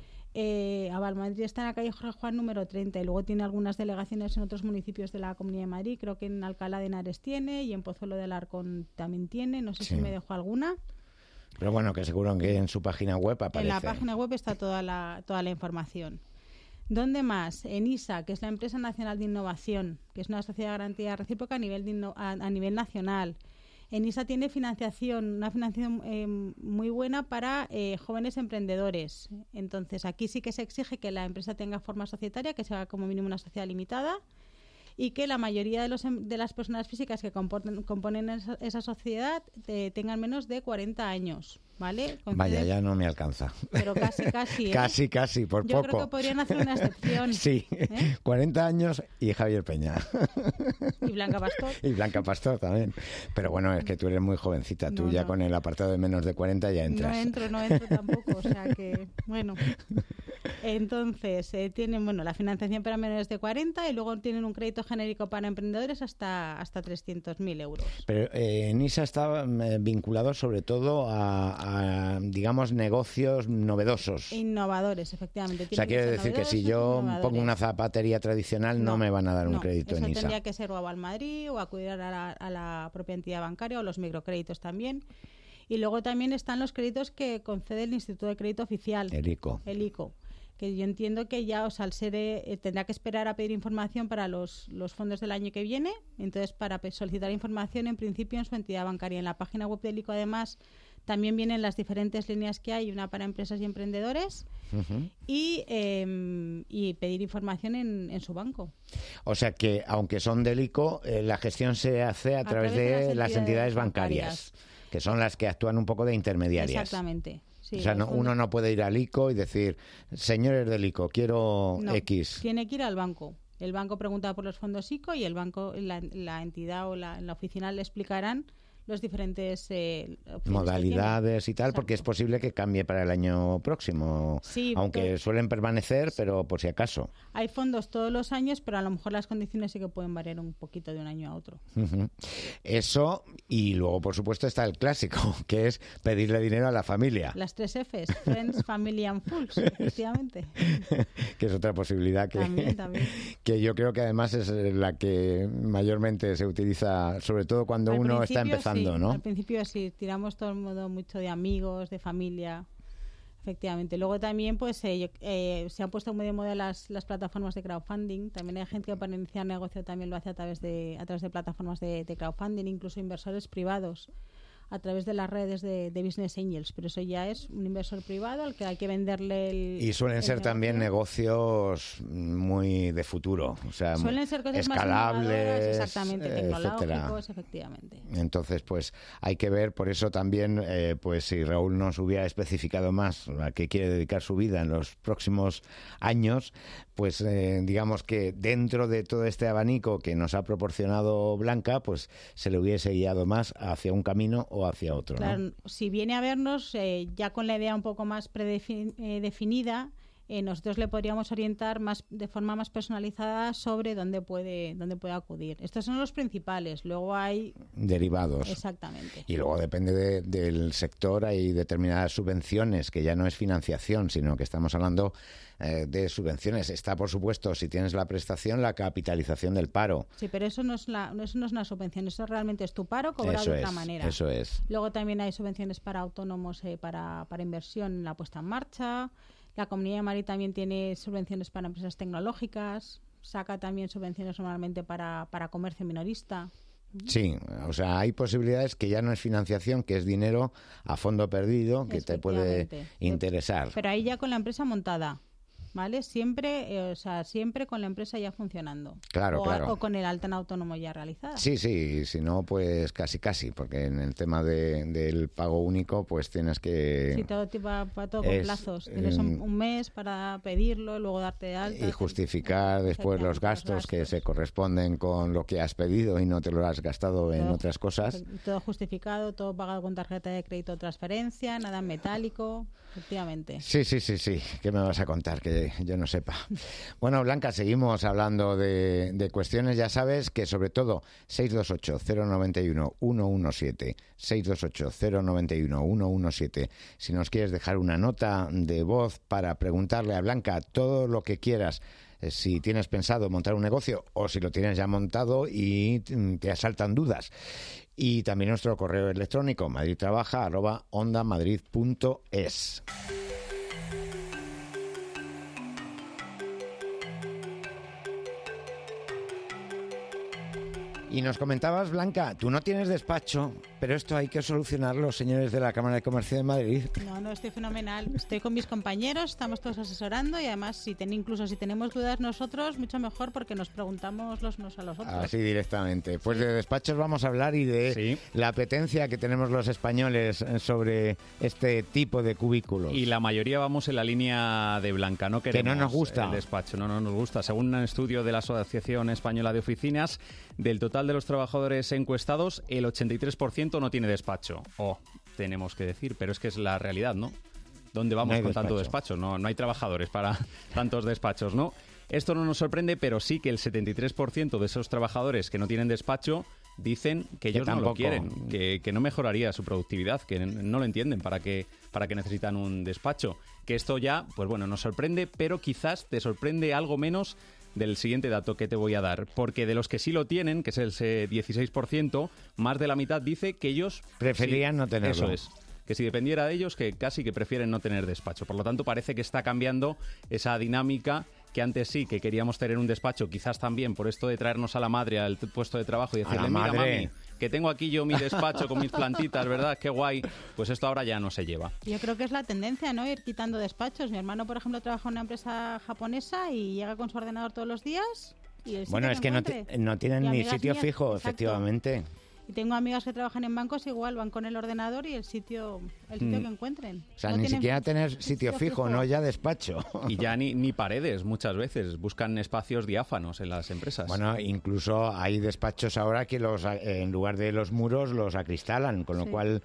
Valmadrid está en la calle Jorge Juan número 30, y luego tiene algunas delegaciones en otros municipios de la Comunidad de Madrid. Creo que en Alcalá de Henares tiene, y en Pozuelo del Alarcón también tiene. No sé si me dejo alguna. Pero bueno, que seguro que en su página web aparece. En la página web está toda la información. ¿Dónde más? ENISA, que es la Empresa Nacional de Innovación, que es una sociedad de garantía recíproca a nivel nacional. ENISA tiene una financiación muy buena para jóvenes emprendedores. Entonces, aquí sí que se exige que la empresa tenga forma societaria, que sea como mínimo una sociedad limitada, y que la mayoría de las personas físicas que componen esa sociedad tengan menos de 40 años, ¿vale? Vaya, ya no me alcanza. Pero casi, ¿eh? Casi, por Yo poco. Yo creo que podrían hacer una excepción. Sí, 40 años y Javier Peña. Y Blanca Pastor. Y Blanca Pastor también. Pero bueno, es que tú eres muy jovencita. Tú ya con el apartado de menos de 40 ya entras. No entro tampoco, o sea que, bueno. Entonces, tienen la financiación para menores de 40, y luego tienen un crédito genérico para emprendedores hasta 300.000 euros. Pero NISA está vinculado sobre todo a, digamos, negocios novedosos. Innovadores, efectivamente. O sea, quiere decir que si yo pongo una zapatería tradicional no me van a dar un crédito en NISA. Eso tendría que ser o a Valmadrid o acudir a la propia entidad bancaria, o los microcréditos también. Y luego también están los créditos que concede el Instituto de Crédito Oficial. El ICO. Que yo entiendo que ya, al ser, tendrá que esperar a pedir información para los fondos del año que viene. Entonces, para solicitar información, en principio, en su entidad bancaria. En la página web del ICO, además, también vienen las diferentes líneas que hay, una para empresas y emprendedores, y pedir información en su banco. O sea que, aunque son del ICO, la gestión se hace a través de las entidades bancarias, que son las que actúan un poco de intermediarias. Exactamente. Sí, o sea, uno no puede ir al ICO y decir, señores del ICO, quiero X. Tiene que ir al banco. El banco pregunta por los fondos ICO, y el banco, la entidad o la oficina le explicarán los diferentes modalidades y tal, porque es posible que cambie para el año próximo, aunque suelen permanecer, pero por si acaso. Hay fondos todos los años, pero a lo mejor las condiciones sí que pueden variar un poquito de un año a otro. Eso, y luego por supuesto está el clásico, que es pedirle dinero a la familia. Las 3 Fs, Friends, Family and Fools, efectivamente. Que es otra posibilidad también. Que yo creo que además es la que mayormente se utiliza, sobre todo cuando uno está empezando. ¿No? Al principio sí, tiramos todo el mundo mucho de amigos, de familia, efectivamente. Luego también se han puesto muy de moda las plataformas de crowdfunding. También hay gente que para iniciar negocio también lo hace a través de plataformas de crowdfunding, incluso inversores privados a través de las redes de Business Angels, pero eso ya es un inversor privado al que hay que venderle y suelen ser también negocios muy de futuro, o sea, suelen ser cosas escalables, exactamente, tecnológicos, efectivamente. Entonces, pues hay que ver, por eso también, pues si Raúl nos hubiera especificado más a qué quiere dedicar su vida en los próximos años, pues digamos que dentro de todo este abanico que nos ha proporcionado Blanca, pues se le hubiese guiado más hacia un camino o hacia otro. Claro, ¿no? Si viene a vernos ya con la idea un poco más definida, nosotros le podríamos orientar de forma más personalizada sobre dónde puede acudir. Estos son los principales. Luego hay derivados. Exactamente. Y luego depende del sector, hay determinadas subvenciones, que ya no es financiación, sino que estamos hablando de subvenciones. Está, por supuesto, si tienes la prestación, la capitalización del paro. Sí, pero eso no es una subvención, eso realmente es tu paro cobrado de otra manera. Eso es. Luego también hay subvenciones para autónomos, para inversión en la puesta en marcha. La Comunidad de Madrid también tiene subvenciones para empresas tecnológicas, saca también subvenciones normalmente para comercio minorista. Sí, o sea, hay posibilidades que ya no es financiación, que es dinero a fondo perdido, que te puede interesar. Pero ahí ya con la empresa montada, ¿vale? Siempre, siempre con la empresa ya funcionando. Claro, o con el alta en autónomo ya realizada. Sí, si no, pues casi, porque en el tema del pago único, pues tienes que... Sí, todo para todo con plazos. Tienes un mes para pedirlo, luego darte de alta. Y justificar después los gastos que se corresponden con lo que has pedido y no te lo has gastado en otras cosas. Todo justificado, todo pagado con tarjeta de crédito o transferencia, nada en metálico, efectivamente. Sí. ¿Qué me vas a contar que yo no sepa? Bueno, Blanca, seguimos hablando de cuestiones. Ya sabes que sobre todo 628-091-117, 628-091-117. Si nos quieres dejar una nota de voz para preguntarle a Blanca todo lo que quieras, si tienes pensado montar un negocio o si lo tienes ya montado y te asaltan dudas. Y también nuestro correo electrónico madridtrabaja@ondamadrid.es. Y nos comentabas, Blanca, tú no tienes despacho, pero esto hay que solucionarlo, señores de la Cámara de Comercio de Madrid. No, estoy fenomenal. Estoy con mis compañeros, estamos todos asesorando y además incluso si tenemos dudas nosotros, mucho mejor porque nos preguntamos los unos a los otros. Así directamente. Pues de despachos vamos a hablar y de la apetencia que tenemos los españoles sobre este tipo de cubículos. Y la mayoría vamos en la línea de Blanca, no queremos que no nos gusta el despacho, no nos gusta. Según un estudio de la Asociación Española de Oficinas, del total de los trabajadores encuestados, el 83% no tiene despacho. Tenemos que decir, pero es que es la realidad, ¿no? ¿Dónde vamos con tanto despacho? No hay trabajadores para tantos despachos, ¿no? Esto no nos sorprende, pero sí que el 73% de esos trabajadores que no tienen despacho dicen que ellos no lo quieren, que no mejoraría su productividad, que no lo entienden para qué necesitan un despacho. Que esto ya, pues bueno, nos sorprende, pero quizás te sorprende algo menos del siguiente dato que te voy a dar, porque de los que sí lo tienen, que es el 16%, más de la mitad dice que ellos preferirían no tenerlo. Eso es, que si dependiera de ellos, que casi que prefieren no tener despacho. Por lo tanto, parece que está cambiando esa dinámica que antes sí que queríamos tener un despacho, quizás también por esto de traernos a la madre al puesto de trabajo y decirle, mira, mami, que tengo aquí yo mi despacho con mis plantitas, ¿verdad? Qué guay. Pues esto ahora ya no se lleva. Yo creo que es la tendencia, ¿no? Ir quitando despachos. Mi hermano, por ejemplo, trabaja en una empresa japonesa y llega con su ordenador todos los días. Y el bueno, es que no tienen ni sitio fijo, exacto. Efectivamente. Y tengo amigas que trabajan en bancos, igual van con el ordenador y el sitio que encuentren. O sea, ni siquiera tener sitio fijo, no ya despacho. Y ya ni paredes muchas veces, buscan espacios diáfanos en las empresas. Bueno, incluso hay despachos ahora que en lugar de los muros los acristalan, con lo cual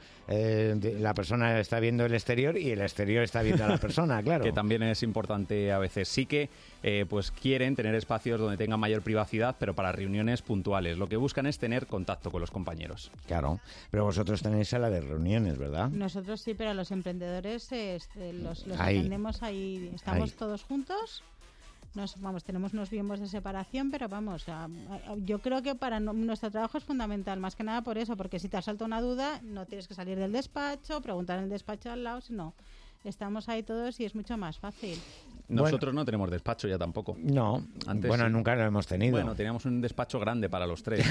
la persona está viendo el exterior y el exterior está viendo a la persona, claro. Que también es importante a veces. Sí que pues quieren tener espacios donde tengan mayor privacidad, pero para reuniones puntuales. Lo que buscan es tener contacto con los compañeros. Claro, pero vosotros tenéis sala de reuniones, ¿verdad? Nosotros sí, pero los emprendedores los atendemos ahí, estamos todos juntos. Tenemos unos miembros de separación, pero yo creo que para nuestro trabajo es fundamental, más que nada por eso, porque si te asalta una duda, no tienes que salir del despacho, preguntar en el despacho al lado, sino estamos ahí todos y es mucho más fácil. Nosotros no tenemos despacho ya tampoco. No, antes nunca lo hemos tenido. Bueno, teníamos un despacho grande para los tres.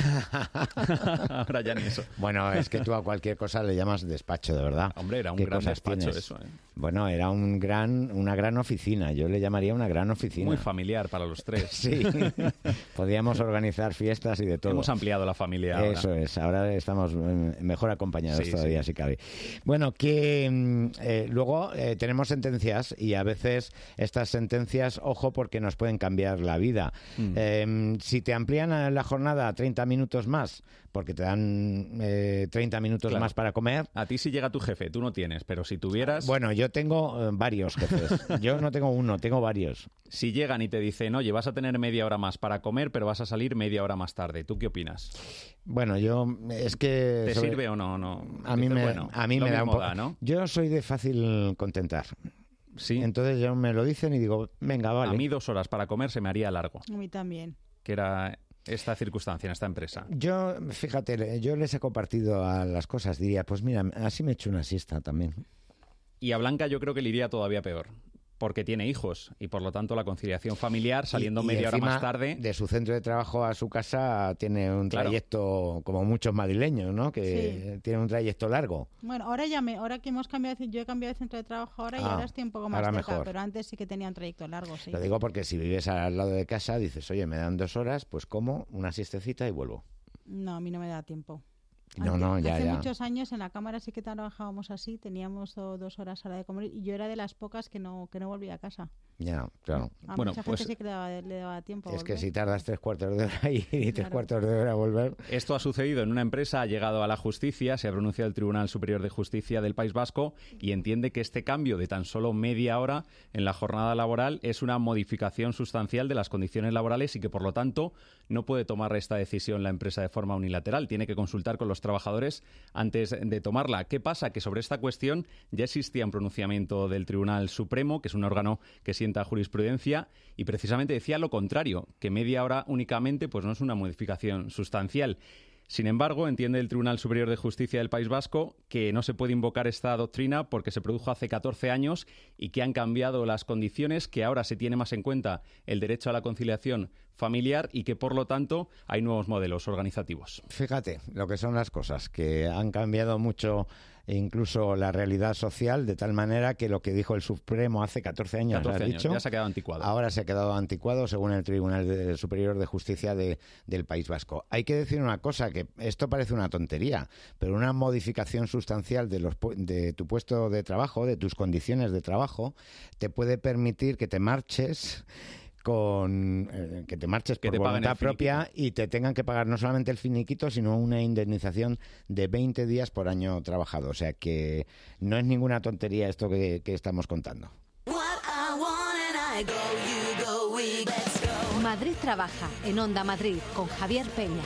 Ahora ya ni eso. Bueno, es que tú a cualquier cosa le llamas despacho, de verdad. Hombre, era un gran despacho eso. Bueno, era una gran oficina. Yo le llamaría una gran oficina. Muy familiar para los tres. Sí. Podíamos organizar fiestas y de todo. Hemos ampliado la familia ahora. Eso es. Ahora estamos mejor acompañados todavía, si cabe. Bueno, que luego tenemos sentencias y a veces estas sentencias, ojo, porque nos pueden cambiar la vida. Si te amplían la jornada a 30 minutos más, porque te dan 30 minutos más para comer. A ti si llega tu jefe, tú no tienes, pero si tuvieras... Bueno, yo tengo varios jefes. Yo no tengo uno, tengo varios. Si llegan y te dicen, oye, vas a tener media hora más para comer, pero vas a salir media hora más tarde, ¿tú qué opinas? Bueno, es que... ¿Te sirve o no? A mí me da un poco... ¿no? Yo soy de fácil contentar. Sí. Entonces ya me lo dicen y digo, venga, vale. A mí 2 horas para comer se me haría largo. A mí también. Que era esta circunstancia en esta empresa. Yo, fíjate, yo les he compartido a las cosas, diría, pues mira, así me echo una siesta también. Y a Blanca yo creo que le iría todavía peor. porque tiene hijos y por lo tanto la conciliación familiar saliendo media hora más tarde de su centro de trabajo a su casa tiene un trayecto como muchos madrileños, ¿no? Que tiene un trayecto largo. Bueno, ahora que hemos cambiado, yo he cambiado de centro de trabajo ahora y ahora estoy un poco más cerca, mejor. Pero antes sí que tenía un trayecto largo, sí. Lo digo porque si vives al lado de casa dices, oye, me dan 2 horas, pues como una siestecita y vuelvo. No, a mí no me da tiempo. Hace muchos años en la cámara sí que trabajábamos así, teníamos 2 horas a la de comer y yo era de las pocas que no volvía a casa. Ya, claro. A mucha gente sí que le daba tiempo a volver. Que si tardas 3/4 de hora y 3/4 de hora a volver... Esto ha sucedido en una empresa, ha llegado a la justicia, se ha pronunciado el Tribunal Superior de Justicia del País Vasco y entiende que este cambio de tan solo media hora en la jornada laboral es una modificación sustancial de las condiciones laborales y que, por lo tanto, no puede tomar esta decisión la empresa de forma unilateral. Tiene que consultar con los trabajadores antes de tomarla. ¿Qué pasa? Que sobre esta cuestión ya existía un pronunciamiento del Tribunal Supremo, que es un órgano que sienta jurisprudencia, y precisamente decía lo contrario, que media hora únicamente pues no es una modificación sustancial. Sin embargo, entiende el Tribunal Superior de Justicia del País Vasco que no se puede invocar esta doctrina porque se produjo hace 14 años y que han cambiado las condiciones, que ahora se tiene más en cuenta el derecho a la conciliación familiar y que, por lo tanto, hay nuevos modelos organizativos. Fíjate lo que son las cosas, que han cambiado mucho incluso la realidad social, de tal manera que lo que dijo el Supremo hace 14 años, 14 años, ya se ha quedado anticuado. Ahora se ha quedado anticuado según el Tribunal Superior de Justicia del País Vasco. Hay que decir una cosa, que esto parece una tontería, pero una modificación sustancial de tu puesto de trabajo, de tus condiciones de trabajo, te puede permitir que te marches por voluntad propia y te tengan que pagar no solamente el finiquito, sino una indemnización de 20 días por año trabajado. O sea que no es ninguna tontería esto que estamos contando. Madrid trabaja en Onda Madrid con Javier Peña.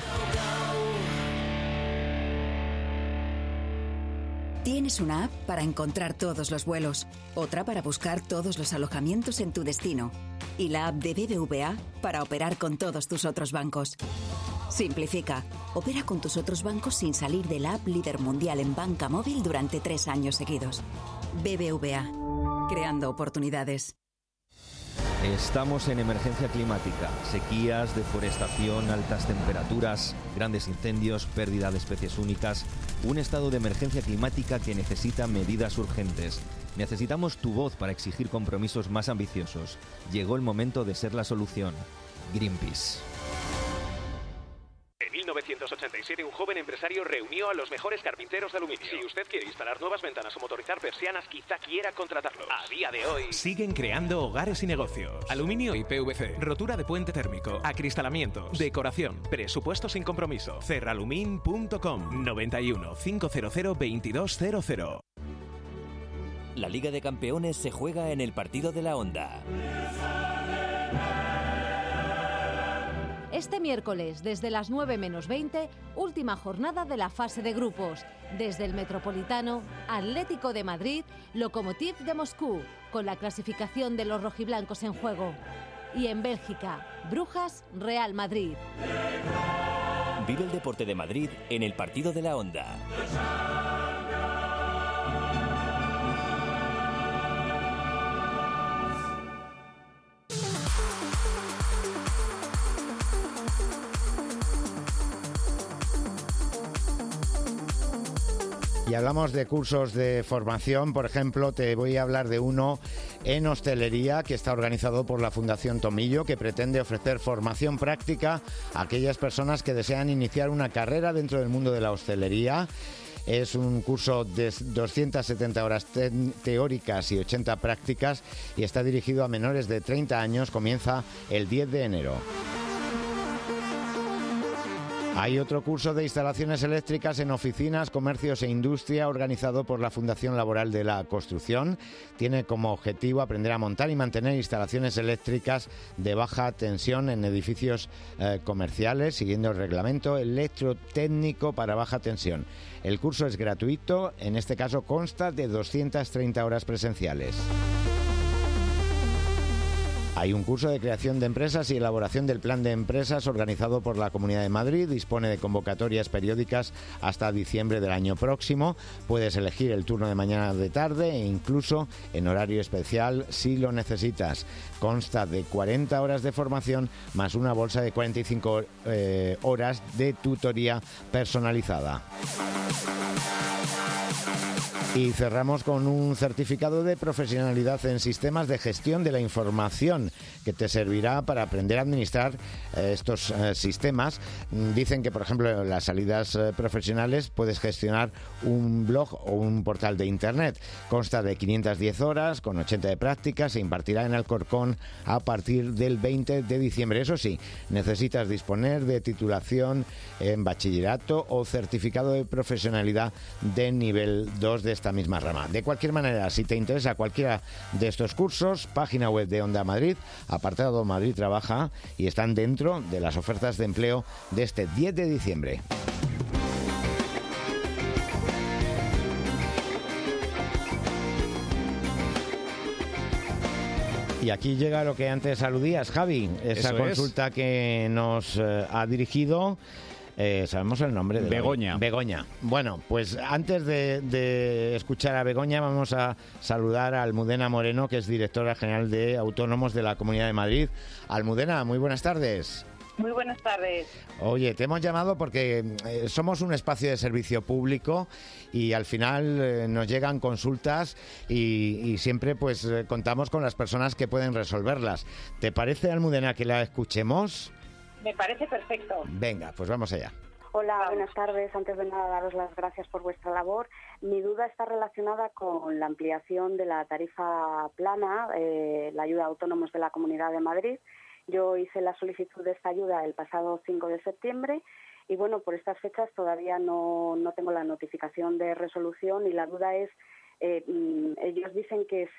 Tienes una app para encontrar todos los vuelos, otra para buscar todos los alojamientos en tu destino y la app de BBVA para operar con todos tus otros bancos. Simplifica. Opera con tus otros bancos sin salir de la app líder mundial en banca móvil durante 3 años seguidos. BBVA. Creando oportunidades. Estamos en emergencia climática, sequías, deforestación, altas temperaturas, grandes incendios, pérdida de especies únicas, un estado de emergencia climática que necesita medidas urgentes. Necesitamos tu voz para exigir compromisos más ambiciosos. Llegó el momento de ser la solución. Greenpeace. En 1987, un joven empresario reunió a los mejores carpinteros de aluminio. Si usted quiere instalar nuevas ventanas o motorizar persianas, quizá quiera contratarlos. A día de hoy, siguen creando hogares y negocios. Aluminio y PVC, rotura de puente térmico, acristalamientos, decoración, presupuesto sin compromiso. Cerralumin.com 91 500 2200. La Liga de Campeones se juega en el partido de la Onda. Este miércoles, desde las 9 menos 20, última jornada de la fase de grupos. Desde el Metropolitano, Atlético de Madrid, Lokomotiv de Moscú, con la clasificación de los rojiblancos en juego. Y en Bélgica, Brujas, Real Madrid. Vive el deporte de Madrid en el partido de la Onda. Y hablamos de cursos de formación, por ejemplo, te voy a hablar de uno en hostelería que está organizado por la Fundación Tomillo, que pretende ofrecer formación práctica a aquellas personas que desean iniciar una carrera dentro del mundo de la hostelería. Es un curso de 270 horas teóricas y 80 prácticas y está dirigido a menores de 30 años. Comienza el 10 de enero. Hay otro curso de instalaciones eléctricas en oficinas, comercios e industria organizado por la Fundación Laboral de la Construcción. Tiene como objetivo aprender a montar y mantener instalaciones eléctricas de baja tensión en edificios comerciales, siguiendo el reglamento electrotécnico para baja tensión. El curso es gratuito, en este caso consta de 230 horas presenciales. Hay un curso de creación de empresas y elaboración del plan de empresas organizado por la Comunidad de Madrid. Dispone de convocatorias periódicas hasta diciembre del año próximo. Puedes elegir el turno de mañana o de tarde e incluso en horario especial si lo necesitas. Consta de 40 horas de formación más una bolsa de 45 horas de tutoría personalizada. Y cerramos con un certificado de profesionalidad en sistemas de gestión de la información que te servirá para aprender a administrar estos sistemas. Dicen que, por ejemplo, en las salidas profesionales puedes gestionar un blog o un portal de internet. Consta de 510 horas con 80 de práctica. Se impartirá en Alcorcón a partir del 20 de diciembre. Eso sí, necesitas disponer de titulación en bachillerato o certificado de profesionalidad de nivel 2 de esta misma rama. De cualquier manera, si te interesa cualquiera de estos cursos, página web de Onda Madrid, apartado Madrid Trabaja, y están dentro de las ofertas de empleo de este 10 de diciembre. Y aquí llega lo que antes aludías, Javi, esa consulta que nos ha dirigido. ¿Sabemos el nombre? Begoña. Begoña. Bueno, pues antes de escuchar a Begoña vamos a saludar a Almudena Moreno, que es directora general de Autónomos de la Comunidad de Madrid. Almudena, muy buenas tardes. Muy buenas tardes. Oye, te hemos llamado porque somos un espacio de servicio público y al final nos llegan consultas y siempre pues contamos con las personas que pueden resolverlas. ¿Te parece, Almudena, que la escuchemos? Me parece perfecto. Venga, pues vamos allá. Hola, buenas tardes. Antes de nada, daros las gracias por vuestra labor. Mi duda está relacionada con la ampliación de la tarifa plana, la ayuda a autónomos de la Comunidad de Madrid. Yo hice la solicitud de esta ayuda el pasado 5 de septiembre y, bueno, por estas fechas todavía no tengo la notificación de resolución y la duda es, ellos dicen que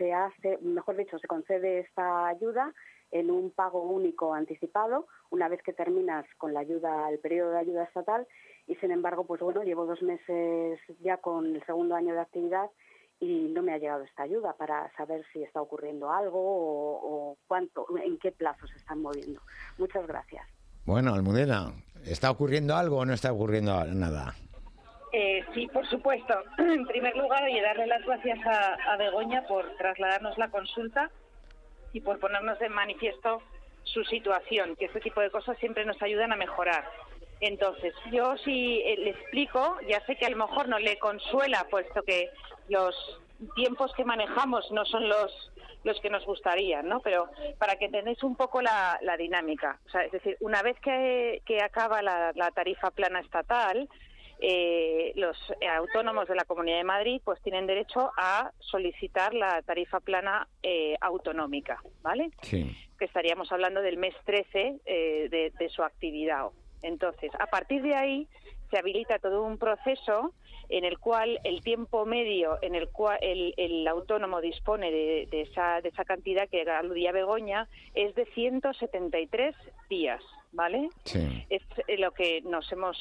se concede esta ayuda en un pago único anticipado una vez que terminas con la ayuda, el periodo de ayuda estatal, y sin embargo, pues bueno, llevo 2 meses ya con el segundo año de actividad y no me ha llegado esta ayuda para saber si está ocurriendo algo o cuánto, en qué plazo se están moviendo. Muchas gracias. Bueno, Almudena, ¿está ocurriendo algo o no está ocurriendo nada? Sí, por supuesto. En primer lugar, darle las gracias a Begoña por trasladarnos la consulta y por ponernos de manifiesto su situación, que este tipo de cosas siempre nos ayudan a mejorar. Entonces, yo sí le explico, ya sé que a lo mejor no le consuela, puesto que los tiempos que manejamos no son los que nos gustaría, ¿no? Pero para que entendáis un poco la dinámica. O sea, es decir, una vez que acaba la tarifa plana estatal, los autónomos de la Comunidad de Madrid pues tienen derecho a solicitar la tarifa plana autonómica, ¿vale? Sí. Que estaríamos hablando del mes 13 de su actividad. Entonces, a partir de ahí se habilita todo un proceso en el cual el tiempo medio en el cual el autónomo dispone de esa cantidad que aludía Begoña es de 173 días. ¿Vale? Sí. Es lo que nos hemos,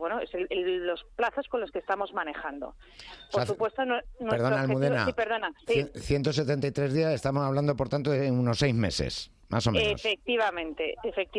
los plazos con los que estamos manejando. Por supuesto, perdona, Almudena, sí, perdona. Sí. 173 días, estamos hablando, por tanto, de unos 6 meses, más o menos. Efectivamente.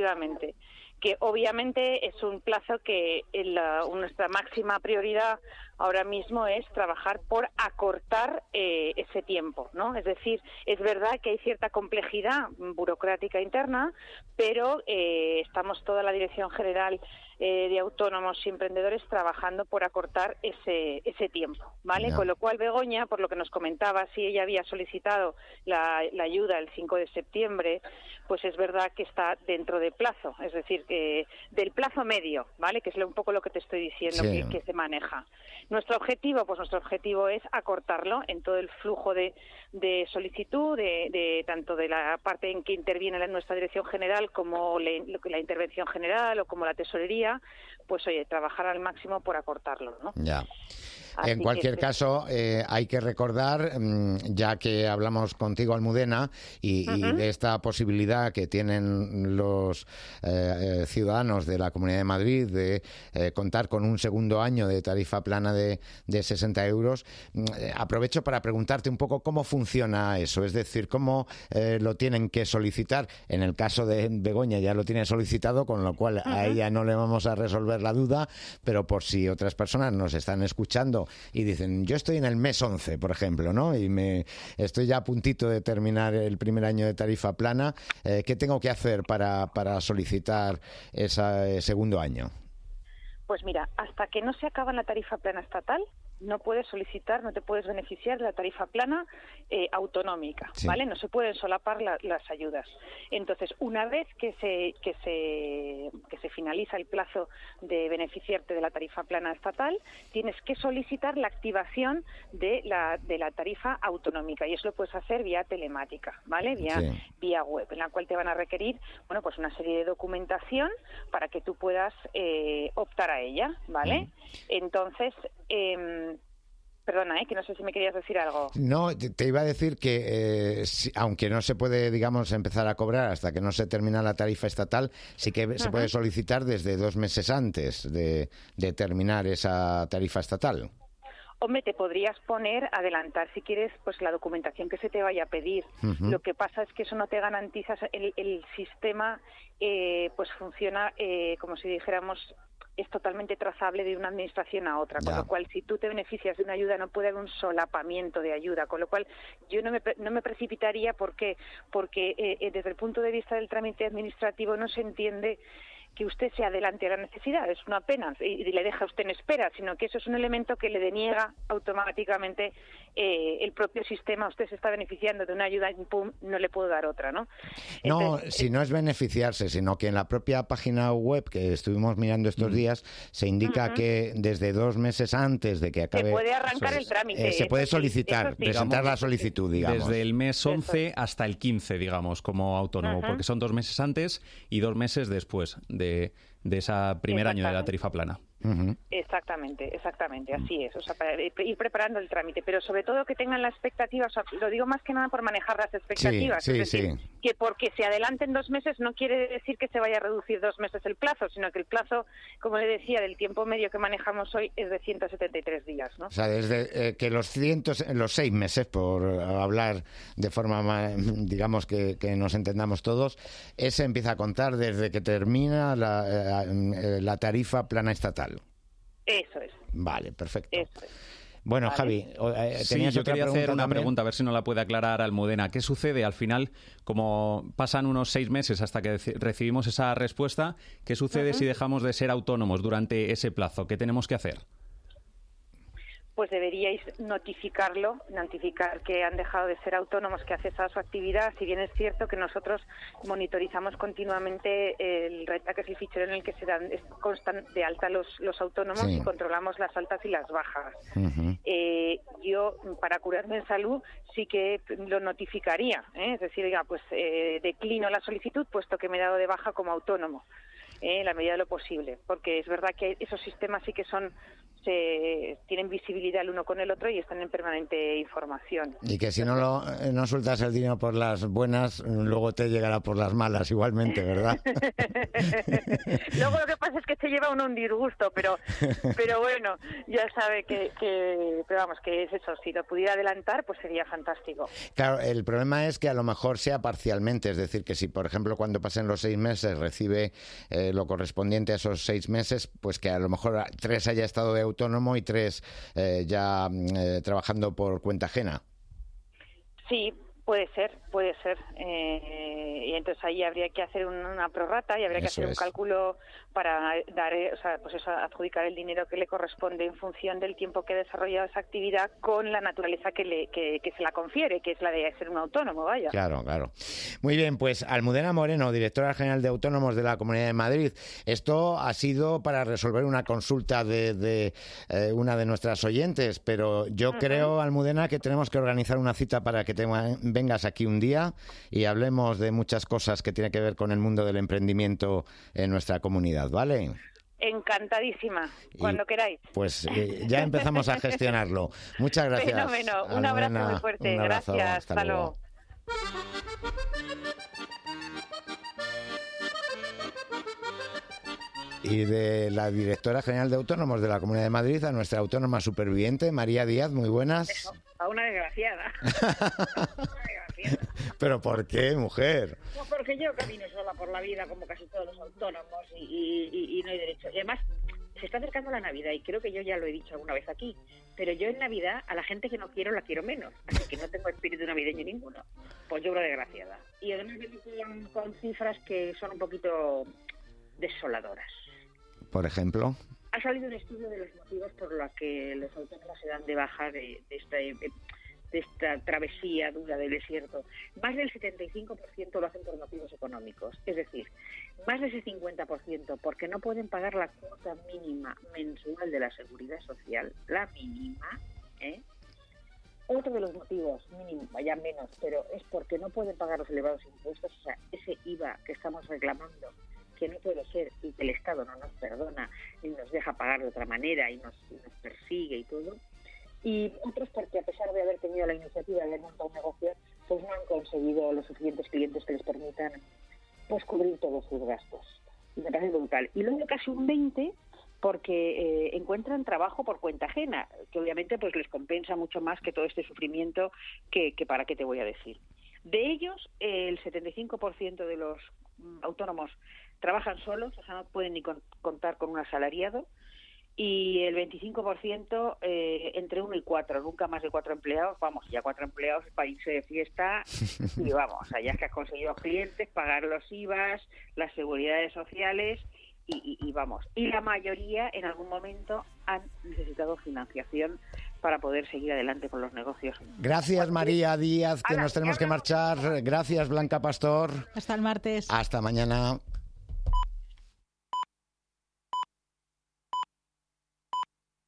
Que obviamente es un plazo que nuestra máxima prioridad ahora mismo es trabajar por acortar ese tiempo, ¿no? Es decir, es verdad que hay cierta complejidad burocrática interna, pero estamos toda la Dirección General de Autónomos y Emprendedores trabajando por acortar ese tiempo, ¿vale? Ya. Con lo cual, Begoña, por lo que nos comentaba, si ella había solicitado la ayuda el 5 de septiembre, pues es verdad que está dentro de plazo, es decir, del plazo medio, ¿vale? Que es un poco lo que te estoy diciendo, Sí. que se maneja. Nuestro objetivo es acortarlo en todo el flujo de solicitud, tanto de la parte en que interviene nuestra Dirección General como la Intervención General o como la Tesorería, pues oye, trabajar al máximo por acortarlo, ¿no? Ya. En cualquier caso, hay que recordar, ya que hablamos contigo, Almudena, y de esta posibilidad que tienen los ciudadanos de la Comunidad de Madrid de contar con un segundo año de tarifa plana de 60 euros, aprovecho para preguntarte un poco cómo funciona eso, es decir, cómo lo tienen que solicitar. En el caso de Begoña ya lo tiene solicitado, con lo cual a ella no le vamos a resolver la duda, pero por si otras personas nos están escuchando y dicen, yo estoy en el mes 11, por ejemplo, ¿no? Y estoy ya a puntito de terminar el primer año de tarifa plana, ¿qué tengo que hacer para solicitar ese segundo año? Pues mira, hasta que no se acaba la tarifa plana estatal, no puedes solicitar, no te puedes beneficiar de la tarifa plana autonómica, sí. ¿Vale? No se pueden solapar las ayudas. Entonces, una vez que se finaliza el plazo de beneficiarte de la tarifa plana estatal, tienes que solicitar la activación de la tarifa autonómica, y eso lo puedes hacer vía telemática, ¿vale? Vía web, en la cual te van a requerir, bueno, pues una serie de documentación para que tú puedas optar a ella, ¿vale? Entonces, perdona, que no sé si me querías decir algo. No, te iba a decir que aunque no se puede, digamos, empezar a cobrar hasta que no se termina la tarifa estatal, sí que se puede solicitar desde 2 meses antes de terminar esa tarifa estatal. Hombre, te podrías adelantar si quieres, pues la documentación que se te vaya a pedir. Lo que pasa es que eso no te garantiza, el sistema pues funciona como si dijéramos, es totalmente trazable de una administración a otra, con lo cual si tú te beneficias de una ayuda no puede haber un solapamiento de ayuda, con lo cual yo no me precipitaría porque desde el punto de vista del trámite administrativo no se entiende que usted se adelante a la necesidad, es una pena y le deja a usted en espera, sino que eso es un elemento que le deniega automáticamente el propio sistema. Usted se está beneficiando de una ayuda y pum, no le puedo dar otra, ¿no? Entonces, no, si no es beneficiarse, sino que en la propia página web que estuvimos mirando estos días se indica que desde 2 meses antes de que acabe... Se puede arrancar el trámite. Se puede solicitar, presentar la solicitud, digamos. Desde el mes 11 hasta el 15, digamos, como autónomo, porque son 2 meses antes y 2 meses después de ese primer año de la tarifa plana. Exactamente, así es, o sea, para ir preparando el trámite, pero sobre todo que tengan la expectativa, o sea, lo digo más que nada por manejar las expectativas, es decir, que porque se adelanten 2 meses no quiere decir que se vaya a reducir 2 meses el plazo, sino que el plazo, como le decía, del tiempo medio que manejamos hoy es de 173 días, ¿no? O sea, desde que los 6 meses, por hablar de forma, digamos, que nos entendamos todos, ese empieza a contar desde que termina la tarifa plana estatal. Eso es. Vale, perfecto. Eso es. Bueno, vale. Javi, sí, yo quería hacer una pregunta, a ver si nos la puede aclarar Almudena. ¿Qué sucede al final, como pasan unos 6 meses hasta que recibimos esa respuesta, qué sucede si dejamos de ser autónomos durante ese plazo? ¿Qué tenemos que hacer? Pues deberíais notificar que han dejado de ser autónomos, que ha cesado su actividad. Si bien es cierto que nosotros monitorizamos continuamente el RETA, que es el fichero en el que constan de alta los autónomos, y controlamos las altas y las bajas. Yo, para curarme en salud, sí que lo notificaría, es decir, pues declino la solicitud puesto que me he dado de baja como autónomo, en la medida de lo posible, porque es verdad que esos sistemas sí que tienen visibilidad el uno con el otro y están en permanente información. Y que si no sueltas el dinero por las buenas, luego te llegará por las malas igualmente, ¿verdad? Luego lo que pasa es que te lleva un disgusto, pero bueno, ya sabe pero vamos, que es eso, si lo pudiera adelantar, pues sería fantástico. Claro, el problema es que a lo mejor sea parcialmente, es decir, que si, por ejemplo, cuando pasen los 6 meses recibe lo correspondiente a esos 6 meses, pues que a lo mejor 3 haya estado de autónomo y 3 ya trabajando por cuenta ajena. Sí, puede ser. Y entonces ahí habría que hacer una prorrata y habría que hacer un cálculo para dar, adjudicar el dinero que le corresponde en función del tiempo que ha desarrollado esa actividad con la naturaleza que se la confiere, que es la de ser un autónomo, vaya. Claro. Muy bien, pues Almudena Moreno, directora general de Autónomos de la Comunidad de Madrid. Esto ha sido para resolver una consulta de una de nuestras oyentes, pero yo creo, Almudena, que tenemos que organizar una cita para que vengas aquí un día y hablemos de muchas cosas que tienen que ver con el mundo del emprendimiento en nuestra comunidad, ¿vale? Encantadísima, cuando queráis. Pues ya empezamos a gestionarlo. Muchas gracias. Fenómeno, un abrazo muy fuerte. Un abrazo, gracias, hasta luego. Y de la directora general de Autónomos de la Comunidad de Madrid a nuestra autónoma superviviente, María Díaz, muy buenas. Eso, a una desgraciada. ¿Pero por qué, mujer? Pues porque yo camino sola por la vida, como casi todos los autónomos, y no hay derecho. Y además, se está acercando la Navidad, y creo que yo ya lo he dicho alguna vez aquí, pero yo en Navidad a la gente que no quiero la quiero menos, así que no tengo espíritu navideño ninguno. Pues yo una desgraciada. Y además vengo con cifras que son un poquito desoladoras. Por ejemplo, ha salido un estudio de los motivos por los que los autónomos se dan de baja de esta travesía dura del desierto. Más del 75% lo hacen por motivos económicos, es decir, más de ese 50% porque no pueden pagar la cuota mínima mensual de la Seguridad Social, la mínima, Otro de los motivos, mínimo, vaya menos, pero es porque no pueden pagar los elevados impuestos, o sea, ese IVA que estamos reclamando, que no puede ser y que el Estado no nos perdona y nos deja pagar de otra manera y nos persigue y todo. Y otros porque a pesar de haber tenido la iniciativa de montar un negocio, pues no han conseguido los suficientes clientes que les permitan pues cubrir todos sus gastos. Y me parece brutal. Y luego casi un 20% porque encuentran trabajo por cuenta ajena, que obviamente pues les compensa mucho más que todo este sufrimiento que para qué te voy a decir. De ellos, el 75% de los autónomos trabajan solos, o sea, no pueden ni contar con un asalariado, y el 25% entre 1 y 4, nunca más de 4 empleados. Vamos, ya 4 empleados para irse de fiesta, y vamos, o sea, ya es que has conseguido clientes, pagar los IVAs, las seguridades sociales, y vamos. Y la mayoría en algún momento han necesitado financiación para poder seguir adelante con los negocios. Gracias, María Díaz, que nos tenemos que marchar. Gracias, Blanca Pastor. Hasta el martes. Hasta mañana.